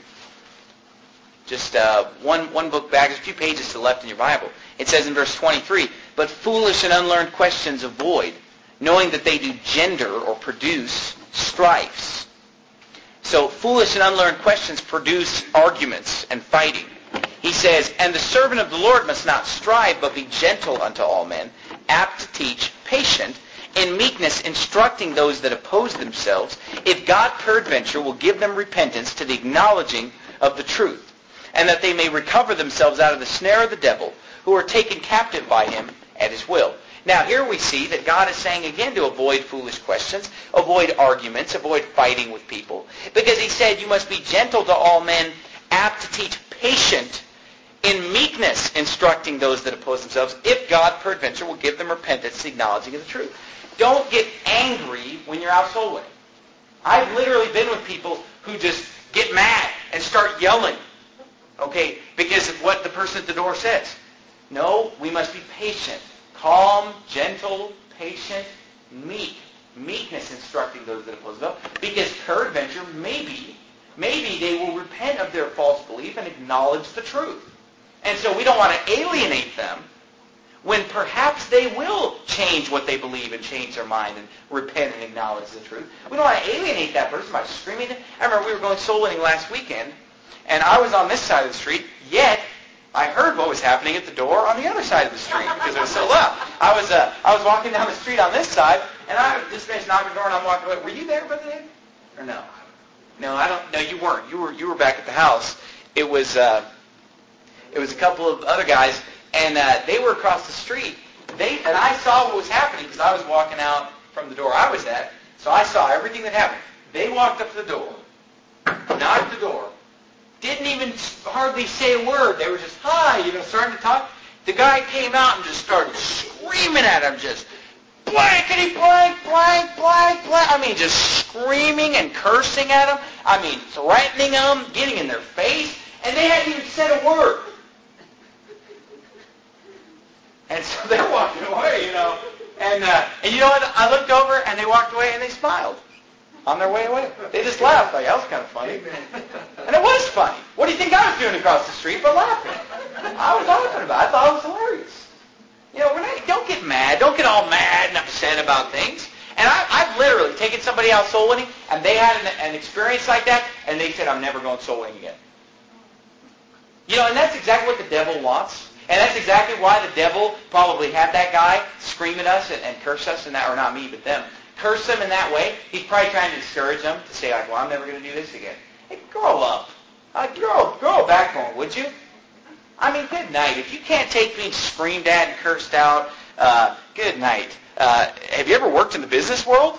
Just uh, one, one book back, there's a few pages to the left in your Bible. It says in verse twenty-three, but foolish and unlearned questions avoid, knowing that they do gender or produce strifes. So foolish and unlearned questions produce arguments and fighting. He says, and the servant of the Lord must not strive, but be gentle unto all men, apt to teach, patient, in meekness instructing those that oppose themselves, if God peradventure will give them repentance to the acknowledging of the truth, and that they may recover themselves out of the snare of the devil, who are taken captive by him at his will. Now here we see that God is saying again to avoid foolish questions, avoid arguments, avoid fighting with people, because he said you must be gentle to all men, apt to teach, patient, in meekness instructing those that oppose themselves, if God peradventure will give them repentance, acknowledging of the truth. Don't get angry when you're out soul winning. I've literally been with people who just get mad and start yelling, okay, because of what the person at the door says. No, we must be patient, calm, gentle, patient, meek. Meekness instructing those that oppose themselves, because peradventure, maybe, maybe they will repent of their false belief and acknowledge the truth. And so we don't want to alienate them when perhaps they will change what they believe and change their mind and repent and acknowledge the truth. We don't want to alienate that person by screaming. I remember we were going soul winning last weekend, and I was on this side of the street, yet I heard what was happening at the door on the other side of the street because it was so loud. I was uh, I was walking down the street on this side, and I this man's knocking the door, and I'm walking away. Were you there, Brother Dave? Or no? No, I don't. No, you weren't. You were you were back at the house. It was. Uh, It was a couple of other guys, and uh, they were across the street. They and I saw what was happening because I was walking out from the door I was at, so I saw everything that happened. They walked up to the door, knocked the door, didn't even hardly say a word. They were just, hi, you know, starting to talk. The guy came out and just started screaming at him, just blankety blank, blank, blank, blank. I mean, just screaming and cursing at him. I mean, threatening them, getting in their face, and they hadn't even said a word. And so they're walking away, you know. And uh, and you know what? I looked over, and they walked away, and they smiled on their way away. They just laughed. Like, that was kind of funny. And it was funny. What do you think I was doing across the street but laughing? I was laughing about it. I thought it was hilarious. You know, we're not, don't get mad. Don't get all mad and upset about things. And I, I've literally taken somebody out soul winning, and they had an, an experience like that, and they said, I'm never going soul winning again. You know, and that's exactly what the devil wants. And that's exactly why the devil probably had that guy scream at us and, and curse us, and that, or not me, but them. Curse them in that way. He's probably trying to discourage them to say, like, well, I'm never going to do this again. Hey, grow up. Uh, grow, grow a backbone, would you? I mean, good night. If you can't take being screamed at and cursed out, uh, good night. Uh, have you ever worked in the business world?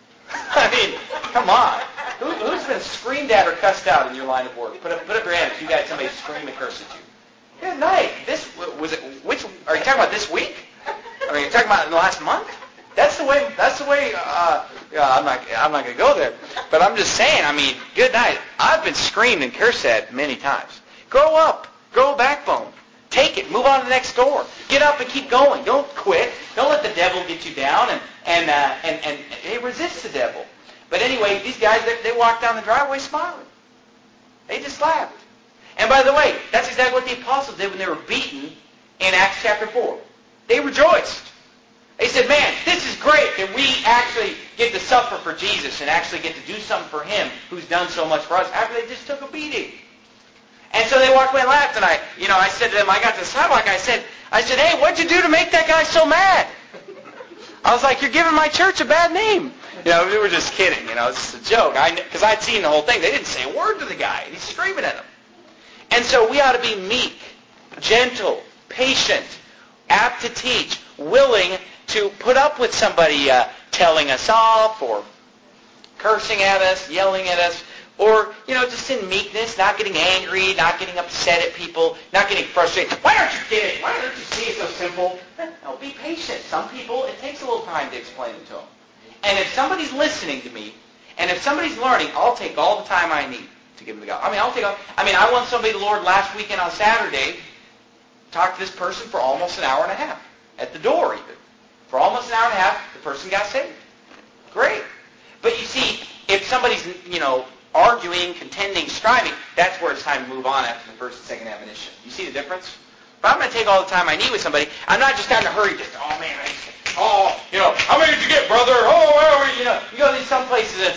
I mean, come on. Who, who's been screamed at or cussed out in your line of work? Put up, put up your hand if you got somebody scream and curse at you. Good night. This was it. Which are you talking about? This week? I mean, you're talking about in the last month? That's the way. That's the way. Uh, yeah, I'm not. I'm not going to go there. But I'm just saying. I mean, good night. I've been screamed and cursed at many times. Grow up. Grow a backbone. Take it. Move on to the next door. Get up and keep going. Don't quit. Don't let the devil get you down. And and uh, and and hey, resist the devil. But anyway, these guys they, they walked down the driveway smiling. They just laughed. And by the way, that's exactly what the apostles did when they were beaten in Acts chapter four. They rejoiced. They said, man, this is great that we actually get to suffer for Jesus and actually get to do something for him who's done so much for us after they just took a beating. And so they walked away and laughed, and I, you know, I said to them, I got to the sidewalk, I said, I said, hey, what'd you do to make that guy so mad? I was like, you're giving my church a bad name. You know, we were just kidding, you know, it's just a joke. I, because I'd seen the whole thing. They didn't say a word to the guy. He's screaming at him. And so we ought to be meek, gentle, patient, apt to teach, willing to put up with somebody uh, telling us off or cursing at us, yelling at us, or, you know, just in meekness, not getting angry, not getting upset at people, not getting frustrated. Why aren't you getting? Why don't you see it's so simple? No, be patient. Some people, it takes a little time to explain it to them. And if somebody's listening to me, and if somebody's learning, I'll take all the time I need to give them the gospel. I mean, I'll take all, I mean, I won somebody the Lord last weekend on Saturday, talked to this person for almost an hour and a half, at the door even. For almost an hour and a half, the person got saved. Great. But you see, if somebody's, you know, arguing, contending, striving, that's where it's time to move on after the first and second admonition. You see the difference? But I'm going to take all the time I need with somebody. I'm not just out in a hurry, just, oh, man, I, oh, you know, how many did you get, brother? Oh, well, you know, you go to some places, it's like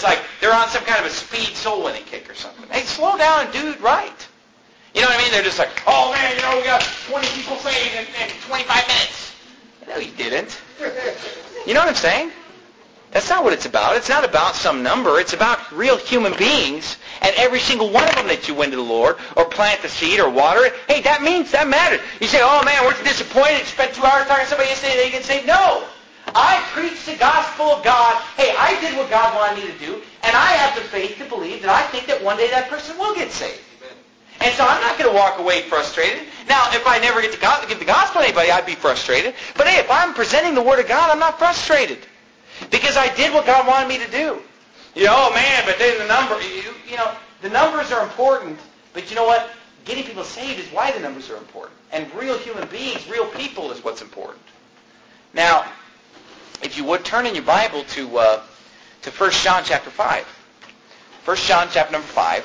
they're on some kind of a speed soul winning kick or something. Hey, slow down and do it right. You know what I mean? They're just like, oh man, you know, we got twenty people saved in, in twenty-five minutes. No, you didn't. You know what I'm saying? That's not what it's about. It's not about some number. It's about real human beings, and every single one of them that you win to the Lord, or plant the seed, or water it. Hey, that means, that matters. You say, oh man, we're disappointed. Spent two hours talking to somebody yesterday, they get saved. No. I preached the gospel of God. Hey, I did what God wanted me to do, and I have the faith to believe that I think that one day that person will get saved. And so I'm not going to walk away frustrated. Now, if I never get to go- give the gospel to anybody, I'd be frustrated. But hey, if I'm presenting the Word of God, I'm not frustrated. Because I did what God wanted me to do. You know, oh man, but then the number, you, you know, the numbers are important. But you know what? Getting people saved is why the numbers are important. And real human beings, real people is what's important. Now, if you would turn in your Bible to uh, to First John chapter five. First John chapter number five.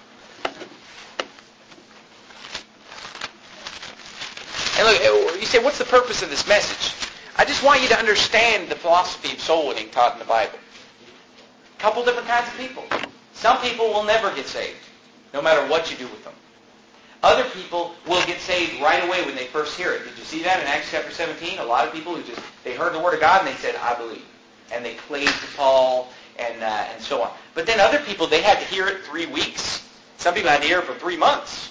And look, you say, what's the purpose of this message? I just want you to understand the philosophy of soul winning taught in the Bible. A couple different kinds of people. Some people will never get saved, no matter what you do with them. Other people will get saved right away when they first hear it. Did you see that in Acts chapter seventeen? A lot of people who just, they heard the Word of God and they said, I believe. And they clave to Paul and, uh, and so on. But then other people, they had to hear it three weeks. Some people had to hear it for three months.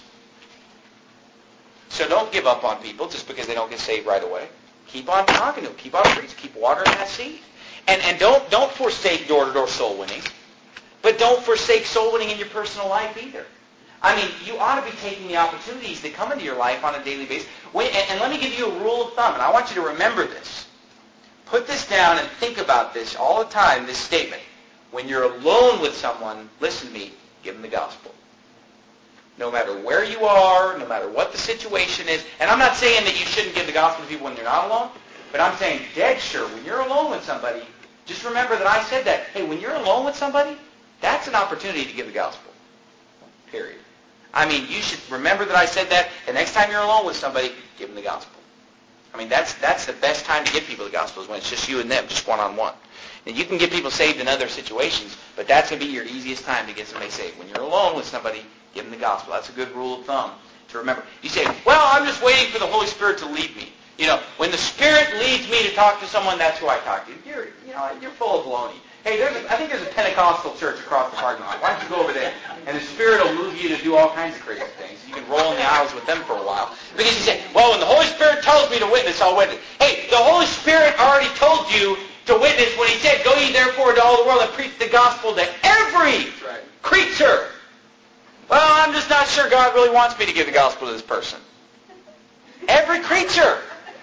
So don't give up on people just because they don't get saved right away. Keep on talking to them. Keep on preaching. Keep watering that seed. And and don't don't forsake door-to-door soul winning. But don't forsake soul winning in your personal life either. I mean, you ought to be taking the opportunities that come into your life on a daily basis. When, and, and let me give you a rule of thumb, and I want you to remember this. Put this down and think about this all the time, this statement. When you're alone with someone, listen to me, give them the gospel. No matter where you are, no matter what the situation is. And I'm not saying that you shouldn't give the gospel to people when they're not alone, but I'm saying dead sure, when you're alone with somebody, just remember that I said that. Hey, when you're alone with somebody, that's an opportunity to give the gospel. Period. I mean, you should remember that I said that, and next time you're alone with somebody, give them the gospel. I mean, that's that's the best time to give people the gospel is when it's just you and them, just one-on-one. And you can get people saved in other situations, but that's going to be your easiest time to get somebody saved. When you're alone with somebody, give them the gospel. That's a good rule of thumb to remember. You say, well, I'm just waiting for the Holy Spirit to lead me. You know, when the Spirit leads me to talk to someone, that's who I talk to. You're, you know, you're full of baloney. Hey, there's a, I think there's a Pentecostal church across the parking lot. Why don't you go over there? And the Spirit will move you to do all kinds of crazy things. You can roll in the aisles with them for a while. Because you say, well, when the Holy Spirit tells me to witness, I'll witness. Hey, the Holy Spirit already told you to witness when he said, go ye therefore into all the world and preach the gospel to every right. creature. Well, I'm just not sure God really wants me to give the gospel to this person. Every creature.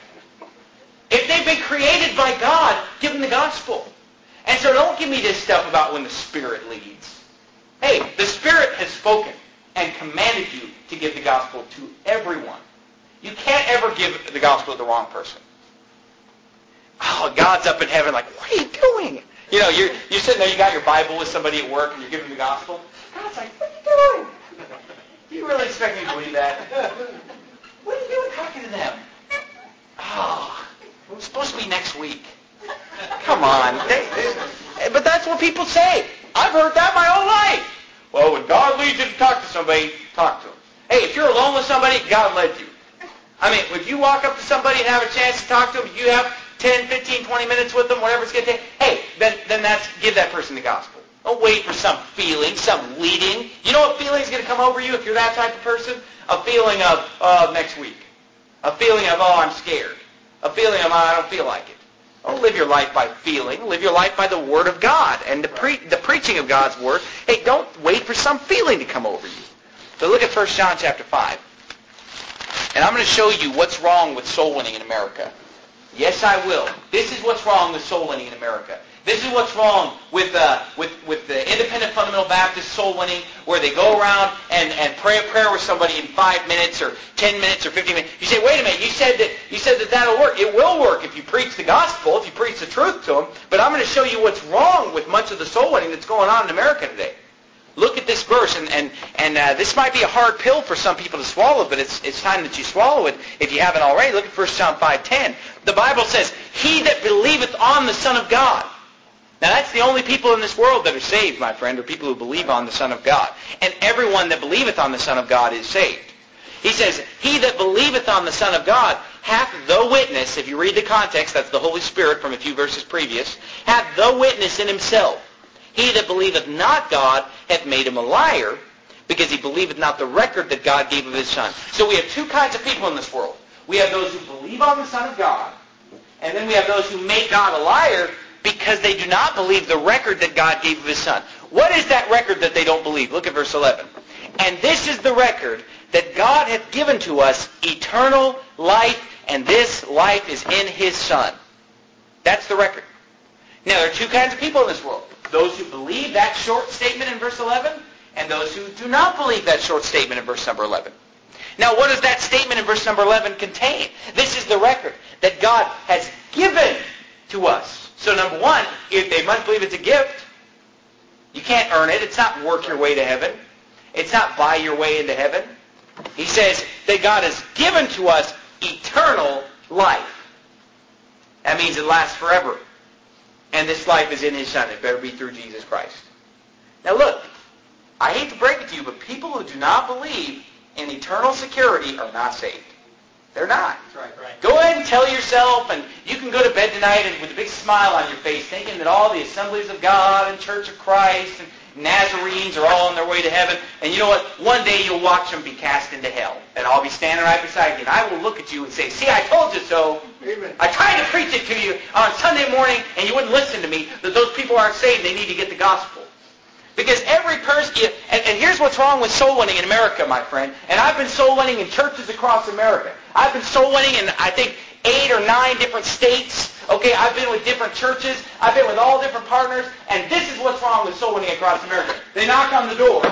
If they've been created by God, give them the gospel. And so don't give me this stuff about when the Spirit leads. Hey, the Spirit has spoken and commanded you to give the gospel to everyone. You can't ever give the gospel to the wrong person. Oh, God's up in heaven like, what are you doing? You know, you're, you're sitting there, you got your Bible with somebody at work, and you're giving the gospel. God's like, what are you doing? Do you really expect me to believe that? What are you doing talking to them? Oh, it was supposed to be next week. Come on. They, they, but that's what people say. I've heard that my whole life. Well, when God leads you to talk to somebody, talk to them. Hey, if you're alone with somebody, God led you. I mean, if you walk up to somebody and have a chance to talk to them, you have ten, fifteen, twenty minutes with them, whatever it's going to take, hey, then, then that's, give that person the gospel. Don't wait for some feeling, some leading. You know what feeling is going to come over you if you're that type of person? A feeling of, oh, next week. A feeling of, oh, I'm scared. A feeling of, oh, I don't feel like it. Don't live your life by feeling. Live your life by the Word of God and the, pre- the preaching of God's Word. Hey, don't wait for some feeling to come over you. So look at First John chapter five. And I'm going to show you what's wrong with soul winning in America. Yes, I will. This is what's wrong with soul winning in America. This is what's wrong with uh, with with the independent fundamental Baptist soul winning, where they go around and, and pray a prayer with somebody in five minutes or ten minutes or fifteen minutes. You say, wait a minute, you said that you said that that'll work. It will work if you preach the gospel, if you preach the truth to them. But I'm going to show you what's wrong with much of the soul winning that's going on in America today. Look at this verse, and and, and uh, this might be a hard pill for some people to swallow, but it's it's time that you swallow it if you haven't already. Look at First John five ten. The Bible says, he that believeth on the Son of God. Now that's the only people in this world that are saved, my friend, are people who believe on the Son of God. And everyone that believeth on the Son of God is saved. He says, he that believeth on the Son of God hath the witness, if you read the context, that's the Holy Spirit from a few verses previous, hath the witness in himself. He that believeth not God hath made him a liar, because he believeth not the record that God gave of his Son. So we have two kinds of people in this world. We have those who believe on the Son of God, and then we have those who make God a liar because they do not believe the record that God gave of his Son. What is that record that they don't believe? Look at verse eleven. And this is the record, that God hath given to us eternal life, and this life is in his Son. That's the record. Now, there are two kinds of people in this world. Those who believe that short statement in verse eleven, and those who do not believe that short statement in verse number eleven. Now, what does that statement in verse number eleven contain? This is the record that God has given to us. So, number one, if they must believe it's a gift. You can't earn it. It's not work your way to heaven. It's not buy your way into heaven. He says that God has given to us eternal life. That means it lasts forever. And this life is in his Son. It better be through Jesus Christ. Now look, I hate to break it to you, but people who do not believe in eternal security are not saved. They're not. That's right, right. Go ahead and tell yourself, and you can go to bed tonight and with a big smile on your face, thinking that all the Assemblies of God and Church of Christ and Nazarenes are all on their way to heaven. And you know what? One day you'll watch them be cast into hell. And I'll be standing right beside you, and I will look at you and say, see, I told you so. Amen. I tried to preach it to you on Sunday morning, and you wouldn't listen to me, that those people aren't saved. They need to get the gospel. Because every person, and, and here's what's wrong with soul winning in America, my friend. And I've been soul winning in churches across America. I've been soul winning in, I think, eight or nine different states. Okay, I've been with different churches. I've been with all different partners. And this is what's wrong with soul winning across America. They knock on the door.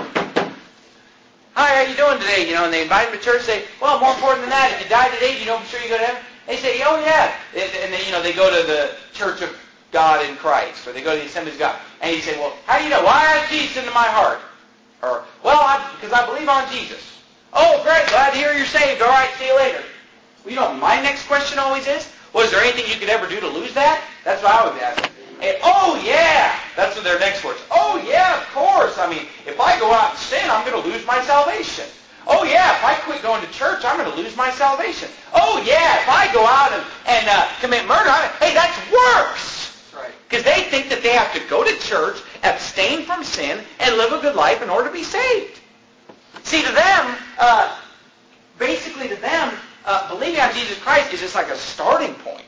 Hi, how you doing today? You know, and they invite them to church. Say, well, more important than that, if you die today, you know for sure you go to heaven? They say, oh, yeah. And, and then, you know, they go to the Church of God in Christ, or they go to the Assemblies of God. And you say, well, how do you know? Why I Jesus into my heart? Or, well, I, because I believe on Jesus. Oh, great. Glad to hear you're saved. All right, see you later. Well, you know, my next question always is, was there anything you could ever do to lose that? That's what I always ask. And, oh, yeah. That's what their next words. Oh, yeah, of course. I mean, if I go out and sin, I'm going to lose my salvation. Oh, yeah, if I quit going to church, I'm going to lose my salvation. Oh, yeah, if I go out and, and uh, commit murder, I, hey, that's works. Because they think that they have to go to church, abstain from sin, and live a good life in order to be saved. See, to them, uh, basically to them, uh, believing on Jesus Christ is just like a starting point.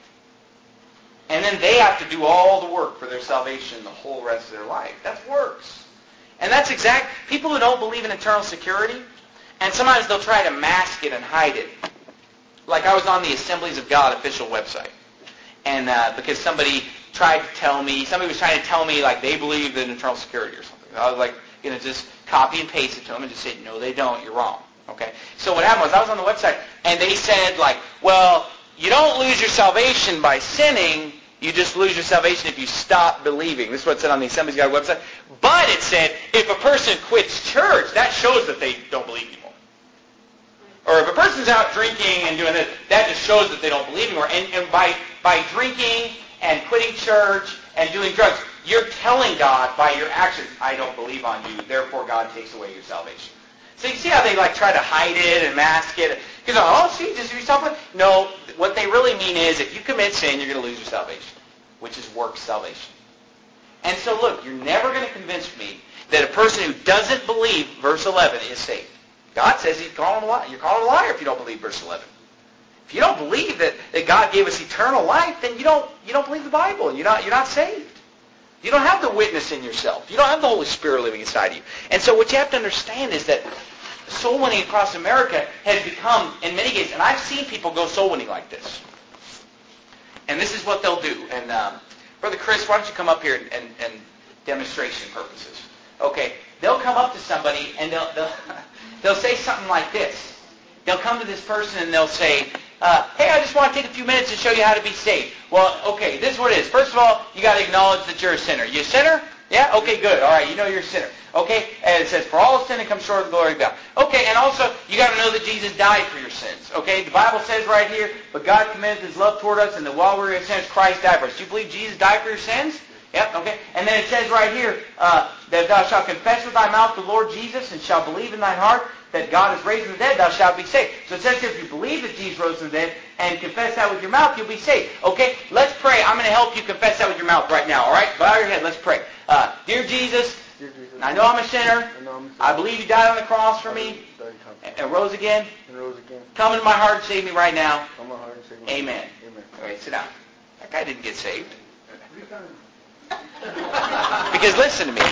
And then they have to do all the work for their salvation the whole rest of their life. That's works. And that's exact. People who don't believe in eternal security, and sometimes they'll try to mask it and hide it. Like I was on the Assemblies of God official website. And uh, because somebody tried to tell me, somebody was trying to tell me like they believed in eternal security or something. I was like, you know, just copy and paste it to them and just say, no, they don't. You're wrong. Okay. So what happened was I was on the website and they said like, well, you don't lose your salvation by sinning. You just lose your salvation if you stop believing. This is what it said on the Assemblies of God website. But it said if a person quits church, that shows that they don't believe anymore. Or if a person's out drinking and doing this, that just shows that they don't believe anymore. And, and by by drinking and quitting church and doing drugs, you're telling God by your actions, I don't believe on you, therefore God takes away your salvation. So you see how they like try to hide it and mask it? Because, oh, see, just yourself. No, what they really mean is if you commit sin, you're going to lose your salvation, which is works salvation. And so look, you're never going to convince me that a person who doesn't believe verse eleven is saved. God says he's calling him a liar. You're calling him a liar if you don't believe verse eleven. If you don't believe that, that God gave us eternal life, then you don't you don't believe the Bible. You're not you're not saved. You don't have the witness in yourself. You don't have the Holy Spirit living inside of you. And so what you have to understand is that soul winning across America has become, in many cases, and I've seen people go soul winning like this. And this is what they'll do. And um, Brother Chris, why don't you come up here and, and, and demonstration purposes? Okay, they'll come up to somebody and they'll they'll, they'll say something like this. They'll come to this person and they'll say, uh, hey, I just want to take a few minutes to show you how to be saved. Well, okay, this is what it is. First of all, you got to acknowledge that you're a sinner. You a sinner? Yeah? Okay, good. All right, you know you're a sinner. Okay? And it says, for all sin and come short of the glory of God. Okay, and also, you got to know that Jesus died for your sins. Okay? The Bible says right here, but God commended his love toward us, and that while we were in sins, Christ died for us. Do you believe Jesus died for your sins? Yep, okay. And then it says right here uh, that thou shalt confess with thy mouth the Lord Jesus and shalt believe in thine heart that God is raised from the dead, thou shalt be saved. So it says here, if you believe that Jesus rose from the dead and confess that with your mouth, you'll be saved. Okay, let's pray. I'm going to help you confess that with your mouth right now, all right? Bow your head. Let's pray. Uh, Dear Jesus, Dear Jesus, I know I'm a sinner. I, know I'm a sinner. I believe you died on the cross for me and, and rose again. And rose again. Come into my heart and save me right now. Come into my heart and save me. Amen. Amen. All right, sit down. That guy didn't get saved. Because listen to me.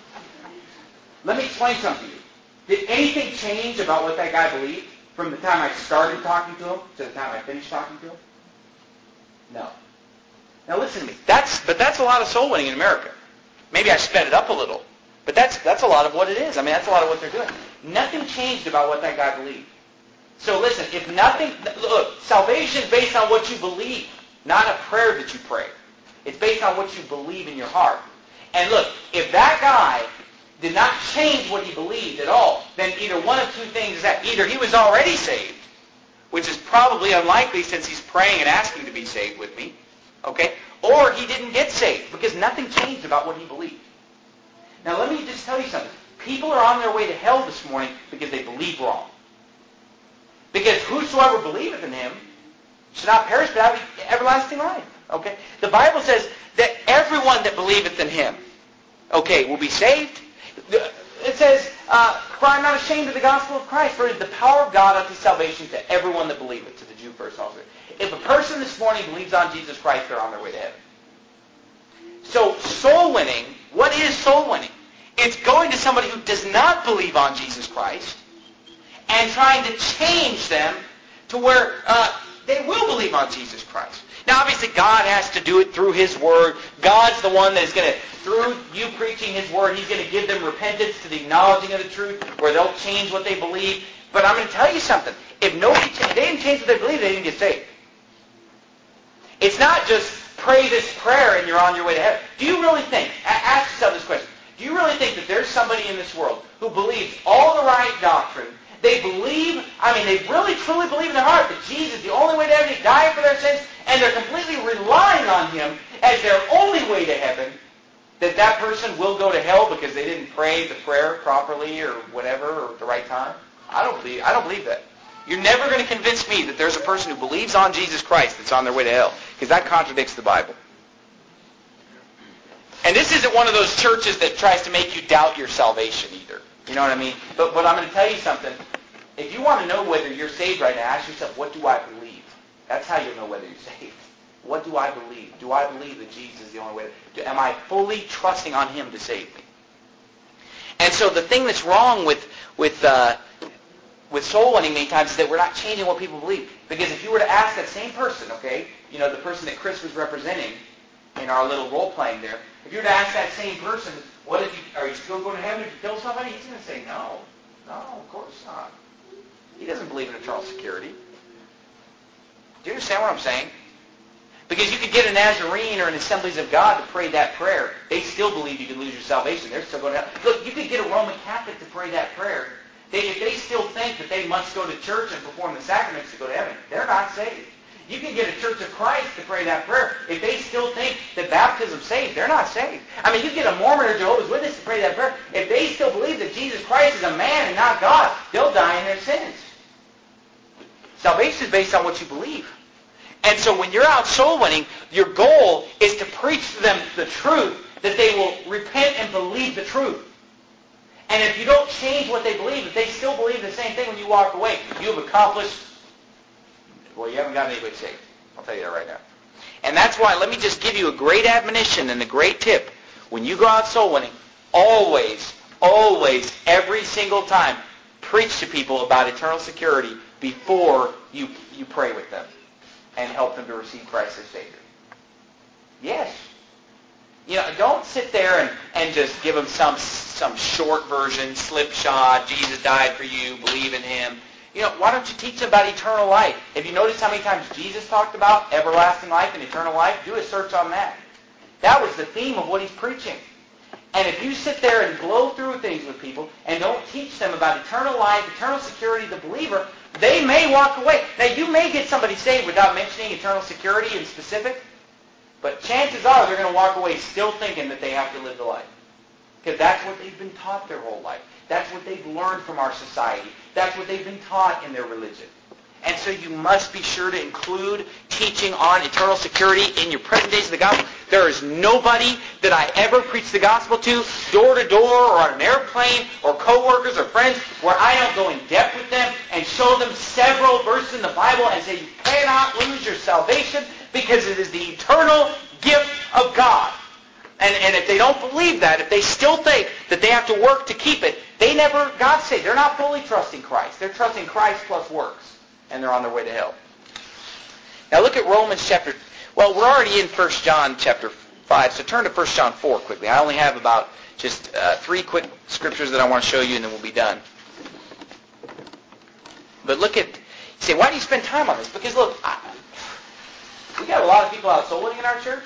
Let me explain something to you. Did anything change about what that guy believed from the time I started talking to him to the time I finished talking to him? No. Now listen to me. That's but that's a lot of soul winning in America. Maybe I sped it up a little, but that's that's a lot of what it is. I mean, that's a lot of what they're doing. Nothing changed about what that guy believed. So listen, if nothing, look, salvation is based on what you believe, not a prayer that you pray. It's based on what you believe in your heart. And look, if that guy did not change what he believed at all, then either one of two things is that. Either he was already saved, which is probably unlikely since he's praying and asking to be saved with me, okay? Or he didn't get saved because nothing changed about what he believed. Now let me just tell you something. People are on their way to hell this morning because they believe wrong. Because whosoever believeth in him should not perish but have everlasting life. Okay? The Bible says that everyone that believeth in him, okay, will be saved. It says, uh, for I am not ashamed of the gospel of Christ, for it is the power of God unto salvation to everyone that believeth, to the Jew first also. If a person this morning believes on Jesus Christ, they're on their way to heaven. So soul winning, what is soul winning? It's going to somebody who does not believe on Jesus Christ and trying to change them to where uh, they will believe on Jesus Christ. Now, obviously, God has to do it through His Word. God's the one that is going to, through you preaching His Word, He's going to give them repentance to the acknowledging of the truth, where they'll change what they believe. But I'm going to tell you something. If nobody, if they didn't change what they believe, they didn't get saved. It's not just pray this prayer and you're on your way to heaven. Do you really think, ask yourself this question, do you really think that there's somebody in this world who believes all the right doctrine? They believe, I mean, they really truly believe in their heart that Jesus is the only way to heaven, He died for their sins, and they're completely relying on Him as their only way to heaven, that that person will go to hell because they didn't pray the prayer properly or whatever, or at the right time? I don't believe, I don't believe that. You're never going to convince me that there's a person who believes on Jesus Christ that's on their way to hell, because that contradicts the Bible. And this isn't one of those churches that tries to make you doubt your salvation either. You know what I mean? But, but I'm going to tell you something. If you want to know whether you're saved right now, ask yourself, what do I believe? That's how you'll know whether you're saved. What do I believe? Do I believe that Jesus is the only way? To, am I fully trusting on Him to save me? And so the thing that's wrong with with uh, with soul winning many times is that we're not changing what people believe. Because if you were to ask that same person, okay, you know, the person that Chris was representing in our little role playing there, if you were to ask that same person, what if you, are you still going to heaven if you kill somebody? He's going to say, no, no, of course not. He doesn't believe in eternal security. Do you understand what I'm saying? Because you could get a Nazarene or an Assemblies of God to pray that prayer. They still believe you can lose your salvation. They're still going to heaven. Look, you could get a Roman Catholic to pray that prayer. They, if they still think that they must go to church and perform the sacraments to go to heaven, they're not saved. You can get a Church of Christ to pray that prayer. If they still think that baptism saves, they're not saved. I mean, you get a Mormon or Jehovah's Witness to pray that prayer. If they still believe that Jesus Christ is a man and not God, they'll die in their sins. Salvation is based on what you believe. And so when you're out soul winning, your goal is to preach to them the truth, that they will repent and believe the truth. And if you don't change what they believe, if they still believe the same thing when you walk away, you have accomplished, well, you haven't got anybody saved. I'll tell you that right now. And that's why, let me just give you a great admonition and a great tip. When you go out soul winning, always, always, every single time, preach to people about eternal security before you, you pray with them and help them to receive Christ as Savior. Yes. You know, don't sit there and, and just give them some some short version, slipshod, Jesus died for you, believe in Him. You know, why don't you teach them about eternal life? Have you noticed how many times Jesus talked about everlasting life and eternal life? Do a search on that. That was the theme of what He's preaching. And if you sit there and blow through things with people and don't teach them about eternal life, eternal security, the believer, they may walk away. Now, you may get somebody saved without mentioning eternal security in specific. But chances are they're going to walk away still thinking that they have to live the life. Because that's what they've been taught their whole life. That's what they've learned from our society. That's what they've been taught in their religion. And so you must be sure to include teaching on eternal security in your present days of the gospel. There is nobody that I ever preach the gospel to, door to door or on an airplane or coworkers or friends, where I don't go in depth with them and show them several verses in the Bible and say, you cannot lose your salvation because it is the eternal gift of God. And, and if they don't believe that, if they still think that they have to work to keep it, they never, God said, they're not fully trusting Christ. They're trusting Christ plus works. And they're on their way to hell. Now look at Romans chapter, well, we're already in First John chapter five, so turn to First John four quickly. I only have about just uh, three quick scriptures that I want to show you, and then we'll be done. But look at, you say, why do you spend time on this? Because look, I, we got a lot of people out soul winning in our church,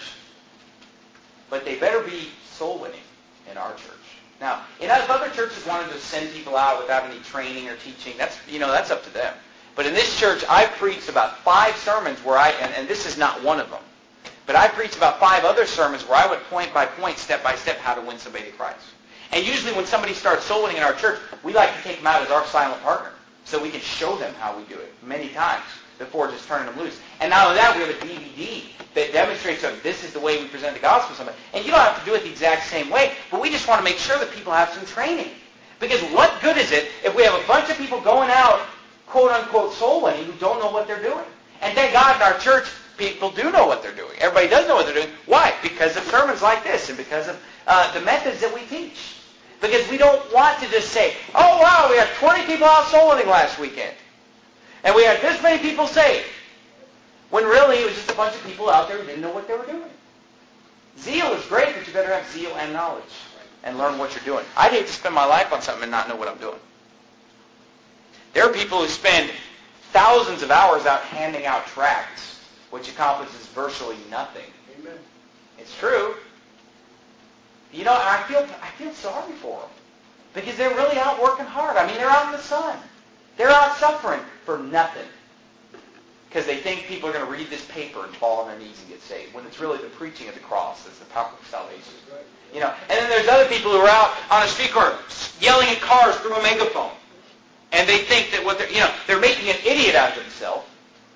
but they better be soul winning in our church. Now, if other churches wanted to send people out without any training or teaching, that's, you know, that's up to them. But in this church, I've preached about five sermons where I, and, and this is not one of them, but I preached about five other sermons where I would point by point, step by step, how to win somebody to Christ. And usually when somebody starts soul winning in our church, we like to take them out as our silent partner so we can show them how we do it many times before just turning them loose. And not only that, we have a D V D that demonstrates that this is the way we present the gospel to somebody. And you don't have to do it the exact same way, but we just want to make sure that people have some training. Because what good is it if we have a bunch of people going out quote-unquote soul winning who don't know what they're doing? And thank God in our church, people do know what they're doing. Everybody does know what they're doing. Why? Because of sermons like this and because of uh, the methods that we teach. Because we don't want to just say, oh, wow, we had twenty people out soul winning last weekend. And we had this many people saved. When really it was just a bunch of people out there who didn't know what they were doing. Zeal is great, but you better have zeal and knowledge and learn what you're doing. I'd hate to spend my life on something and not know what I'm doing. There are people who spend thousands of hours out handing out tracts, which accomplishes virtually nothing. Amen. It's true. You know, I feel I feel sorry for them because they're really out working hard. I mean, they're out in the sun. They're out suffering for nothing because they think people are going to read this paper and fall on their knees and get saved, when it's really the preaching of the cross that's the power of salvation. You know, and then there's other people who are out on a street corner yelling at cars through a megaphone. And they think that what they're, you know, they're making an idiot out of themselves.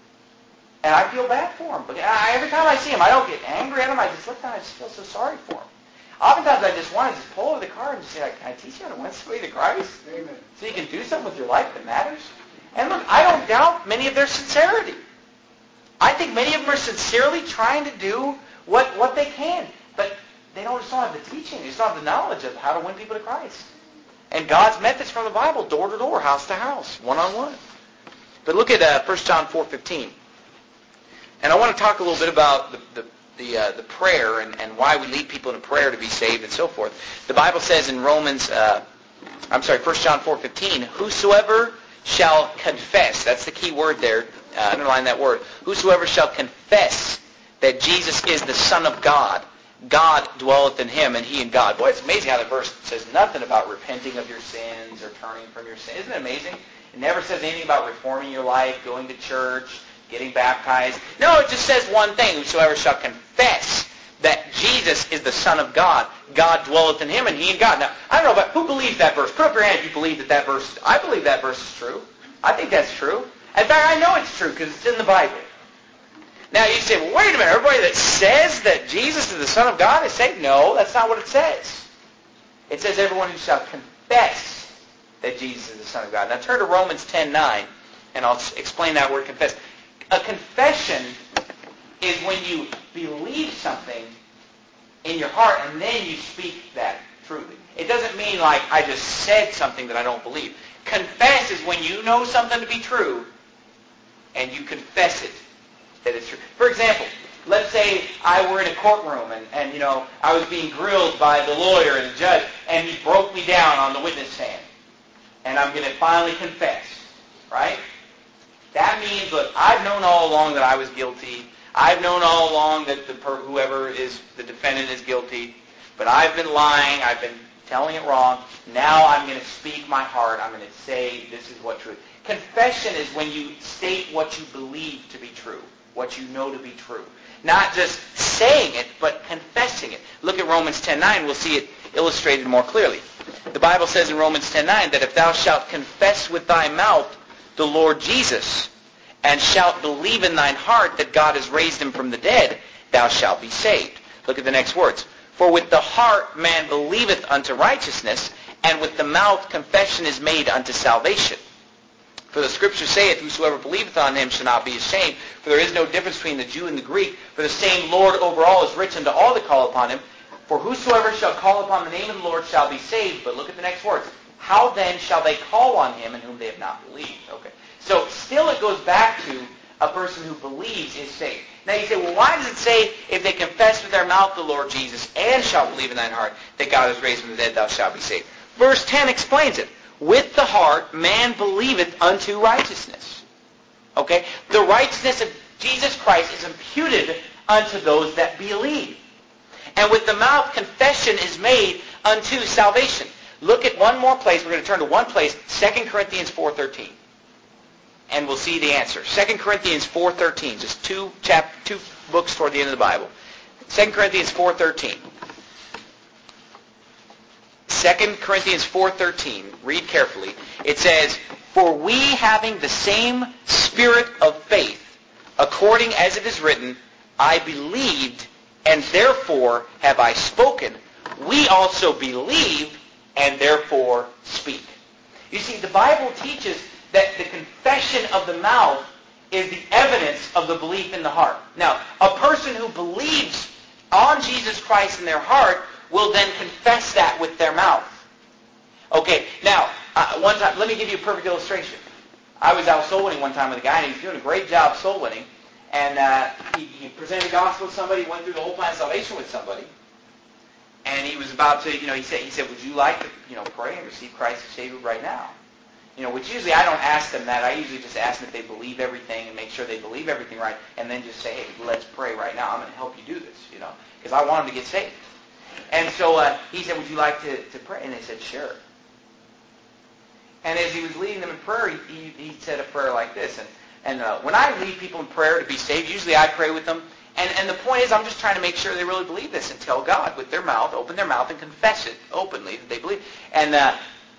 And I feel bad for them. But I, every time I see them, I don't get angry at them. I just look down and I just feel so sorry for them. Oftentimes I just want to just pull over the car and just say, can I teach you how to win somebody to Christ? Amen. So you can do something with your life that matters? And look, I don't doubt many of their sincerity. I think many of them are sincerely trying to do what, what they can. But they don't just don't have the teaching. They just don't have the knowledge of how to win people to Christ. And God's methods from the Bible, door to door, house to house, one-on-one. But look at uh, First John four fifteen. And I want to talk a little bit about the the, the, uh, the prayer and, and why we lead people in prayer to be saved and so forth. The Bible says in Romans, uh, I'm sorry, First John four fifteen, whosoever shall confess, that's the key word there, uh, underline that word, whosoever shall confess that Jesus is the Son of God, God dwelleth in him, and he in God. Boy, it's amazing how the verse says nothing about repenting of your sins or turning from your sins. Isn't it amazing? It never says anything about reforming your life, going to church, getting baptized. No, it just says one thing, whosoever shall confess that Jesus is the Son of God, God dwelleth in him, and he in God. Now, I don't know about who believes that verse. Put up your hand if you believe that that verse, I believe that verse is true. I think that's true. In fact, I know it's true because it's in the Bible. Now you say, well, wait a minute, everybody that says that Jesus is the Son of God is saved? No, that's not what it says. It says everyone who shall confess that Jesus is the Son of God. Now turn to Romans ten nine, and I'll explain that word confess. A confession is when you believe something in your heart and then you speak that truly. It doesn't mean like I just said something that I don't believe. Confess is when you know something to be true and you confess it. That it's true. For example, let's say I were in a courtroom and, and, you know, I was being grilled by the lawyer and the judge, and he broke me down on the witness stand. And I'm going to finally confess, right? That means, look, I've known all along that I was guilty. I've known all along that the per- whoever is the defendant is guilty. But I've been lying. I've been telling it wrong. Now I'm going to speak my heart. I'm going to say this is what truth. Confession is when you state what you believe to be true. what you know to be true. Not just saying it, but confessing it. Look at Romans ten nine. We'll see it illustrated more clearly. The Bible says in Romans ten nine that if thou shalt confess with thy mouth the Lord Jesus, and shalt believe in thine heart that God has raised him from the dead, thou shalt be saved. Look at the next words. For with the heart man believeth unto righteousness, and with the mouth confession is made unto salvation. For the Scripture saith, whosoever believeth on him shall not be ashamed. For there is no difference between the Jew and the Greek. For the same Lord over all is rich unto all that call upon him. For whosoever shall call upon the name of the Lord shall be saved. But look at the next words. How then shall they call on him in whom they have not believed? Okay. So still it goes back to a person who believes is saved. Now you say, well, why does it say, if they confess with their mouth the Lord Jesus and shall believe in thine heart that God has raised from the dead, thou shalt be saved? Verse ten explains it. With the heart man believeth unto righteousness. Okay? The righteousness of Jesus Christ is imputed unto those that believe. And with the mouth confession is made unto salvation. Look at one more place. We're going to turn to one place, Second Corinthians four thirteen. And we'll see the answer. Second Corinthians four thirteen, just two chap two books toward the end of the Bible. Second Corinthians four thirteen. Second Corinthians four thirteen, read carefully. It says, for we having the same spirit of faith, according as it is written, I believed, and therefore have I spoken. We also believe, and therefore speak. You see, the Bible teaches that the confession of the mouth is the evidence of the belief in the heart. Now, a person who believes on Jesus Christ in their heart will then confess that with their mouth. Okay, now, uh, one time, let me give you a perfect illustration. I was out soul winning one time with a guy, and he was doing a great job soul winning, and uh, he, he presented the gospel to somebody, went through the whole plan of salvation with somebody, and he was about to, you know, he said, he said, would you like to, you know, pray and receive Christ as Savior right now? You know, which usually I don't ask them that. I usually just ask them if they believe everything and make sure they believe everything right, and then just say, hey, let's pray right now. I'm going to help you do this, you know, because I want them to get saved. And so uh, he said, would you like to, to pray? And they said, sure. And as he was leading them in prayer, he, he, he said a prayer like this. And, and uh, when I lead people in prayer to be saved, usually I pray with them. And, and the point is, I'm just trying to make sure they really believe this and tell God with their mouth, open their mouth and confess it openly that they believe. And uh,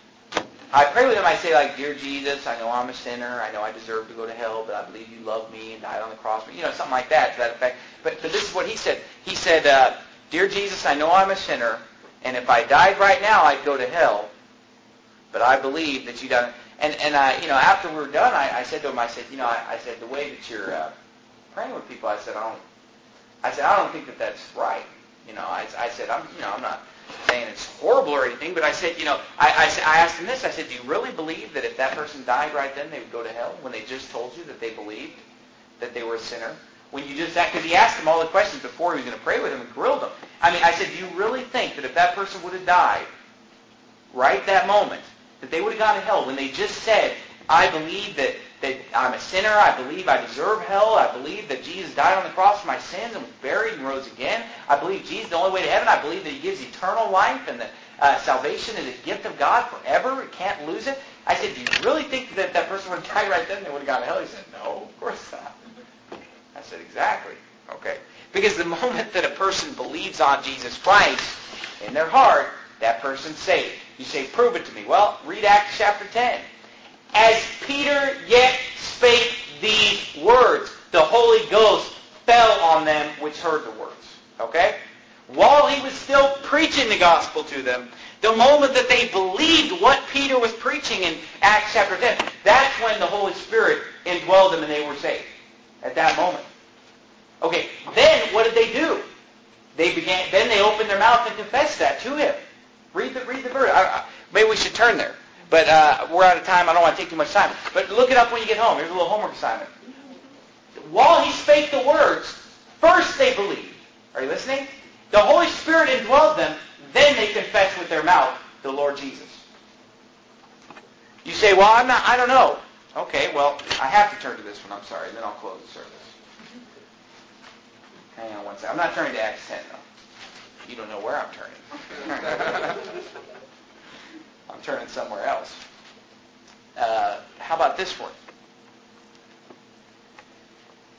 I pray with them. I say, like, dear Jesus, I know I'm a sinner. I know I deserve to go to hell, but I believe you love me and died on the cross for me. You know, something like that to that effect. But, but this is what he said. He said, uh, dear Jesus, I know I'm a sinner, and if I died right now, I'd go to hell. But I believe that you done. And and I, you know, after we were done, I, I said to him, I said, you know, I, I said the way that you're uh, praying with people, I said, I don't, I said, I don't think that that's right. You know, I, I said, I'm, you know, I'm not saying it's horrible or anything, but I said, you know, I, I, I asked him this. I said, do you really believe that if that person died right then, they would go to hell when they just told you that they believed that they were a sinner? When you just that, because he asked him all the questions before he was going to pray with him and grilled him. I mean, I said, do you really think that if that person would have died right that moment, that they would have gone to hell when they just said, I believe that, that I'm a sinner, I believe I deserve hell, I believe that Jesus died on the cross for my sins and was buried and rose again, I believe Jesus is the only way to heaven, I believe that he gives eternal life and that uh, salvation is a gift of God forever, you can't lose it. I said, do you really think that that person would have died right then and they would have gone to hell? He said, no, of course not. I said, exactly. Okay. Because the moment that a person believes on Jesus Christ in their heart, that person's saved. You say, prove it to me. Well, read Acts chapter ten. As Peter yet spake these words, the Holy Ghost fell on them which heard the words. Okay? While he was still preaching the gospel to them, the moment that they believed what Peter was preaching in Acts chapter ten, that's when the Holy Spirit indwelled them and they were saved. At that moment. Okay, then what did they do? They began. Then they opened their mouth and confessed that to him. Read the read the verse. I, I, maybe we should turn there, but uh, we're out of time. I don't want to take too much time. But look it up when you get home. Here's a little homework assignment. While he spake the words, first they believed. Are you listening? The Holy Spirit indwelled them. Then they confessed with their mouth the Lord Jesus. You say, well, I'm not. I don't know. Okay, well, I have to turn to this one. I'm sorry. Then I'll close the service. Hang on one second. I'm not turning to Acts ten, though. You don't know where I'm turning. I'm turning somewhere else. Uh, how about this one?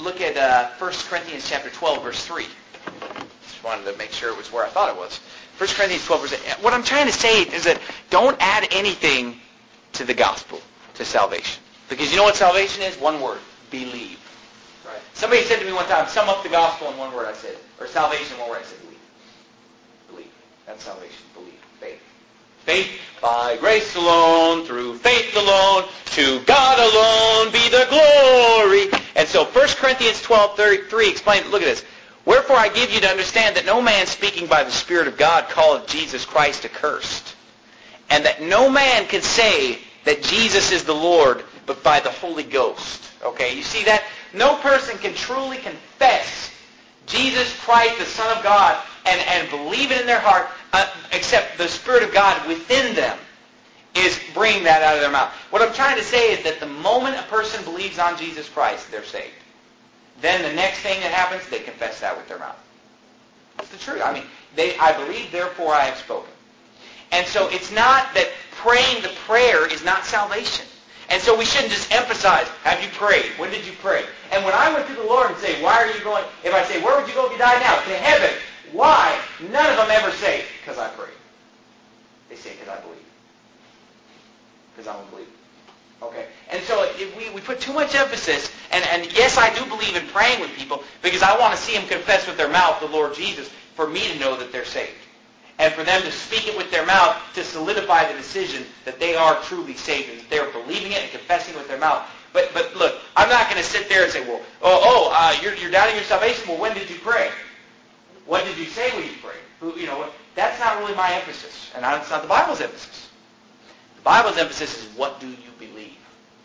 look at uh, First Corinthians chapter twelve, verse three. Just wanted to make sure it was where I thought it was. First Corinthians twelve, verse eight. What I'm trying to say is that don't add anything to the gospel, to salvation. Because you know what salvation is? One word. Believe. Right. Somebody said to me one time, sum up the gospel in one word. I said, or salvation in one word. I said, believe. Believe. That's salvation. Believe. Faith. Faith by grace alone, through faith alone, to God alone be the glory. And so First Corinthians twelve thirty-three explains, look at this. Wherefore I give you to understand that no man speaking by the Spirit of God calleth Jesus Christ accursed, and that no man can say that Jesus is the Lord but by the Holy Ghost. Okay, you see that? No person can truly confess Jesus Christ, the Son of God, and, and believe it in their heart, uh, except the Spirit of God within them is bringing that out of their mouth. What I'm trying to say is that the moment a person believes on Jesus Christ, they're saved. Then the next thing that happens, they confess that with their mouth. That's the truth. I mean, they, I believe, therefore I have spoken. And so it's not that praying the prayer is not salvation. And so we shouldn't just emphasize, have you prayed? When did you pray? And when I went to the Lord and say, why are you going? If I say, where would you go if you died now? To heaven. Why? None of them ever say, because I prayed. They say, because I believe. Because I'm a believer. Okay. And so if we, we put too much emphasis, and, and yes, I do believe in praying with people, because I want to see them confess with their mouth the Lord Jesus, for me to know that they're saved. And for them to speak it with their mouth to solidify the decision that they are truly saved, and that they're believing it and confessing it with their mouth. But but look, I'm not going to sit there and say, well, oh, oh uh, you're, you're doubting your salvation. Well, when did you pray? What did you say when you prayed? Who, you know, that's not really my emphasis, and it's not the Bible's emphasis. The Bible's emphasis is, what do you believe?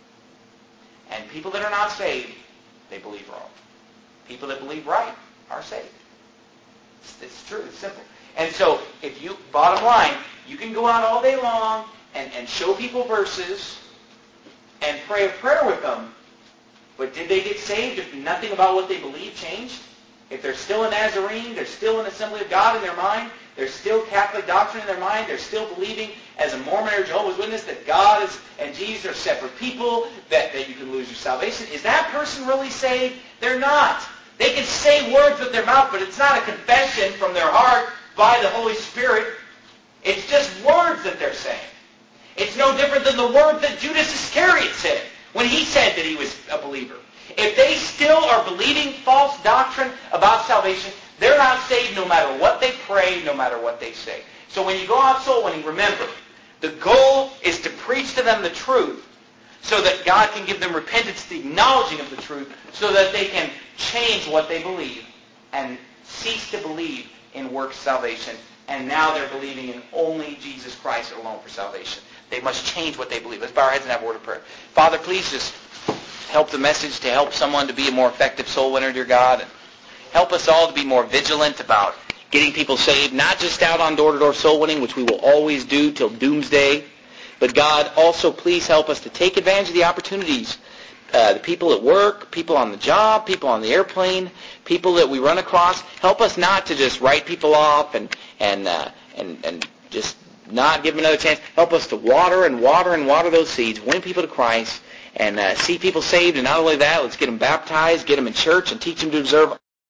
And people that are not saved, they believe wrong. People that believe right are saved. It's, it's true. It's simple. And so, if you, bottom line, you can go out all day long and, and show people verses and pray a prayer with them, but did they get saved if nothing about what they believe changed? If they're still a Nazarene, they're still an Assembly of God in their mind, they're still Catholic doctrine in their mind, they're still believing as a Mormon or Jehovah's Witness that God is, and Jesus are separate people, that, that you can lose your salvation, is that person really saved? They're not. They can say words with their mouth, but it's not a confession from their heart by the Holy Spirit. It's just words that they're saying. It's no different than the words that Judas Iscariot said when he said that he was a believer. If they still are believing false doctrine about salvation, they're not saved no matter what they pray, no matter what they say. So when you go out soul winning, remember, the goal is to preach to them the truth so that God can give them repentance, the acknowledging of the truth, so that they can change what they believe and cease to believe in works salvation, and now they're believing in only Jesus Christ alone for salvation. They must change what they believe. Let's bow our heads and have a word of prayer. Father, please just help the message to help someone to be a more effective soul winner, dear God, and help us all to be more vigilant about getting people saved, not just out on door-to-door soul winning, which we will always do till doomsday, but God, also please help us to take advantage of the opportunities. Uh, the people at work, people on the job, people on the airplane, people that we run across. Help us not to just write people off and and uh, and and just not give them another chance. Help us to water and water and water those seeds, win people to Christ, and uh, see people saved. And not only that, let's get them baptized, get them in church, and teach them to observe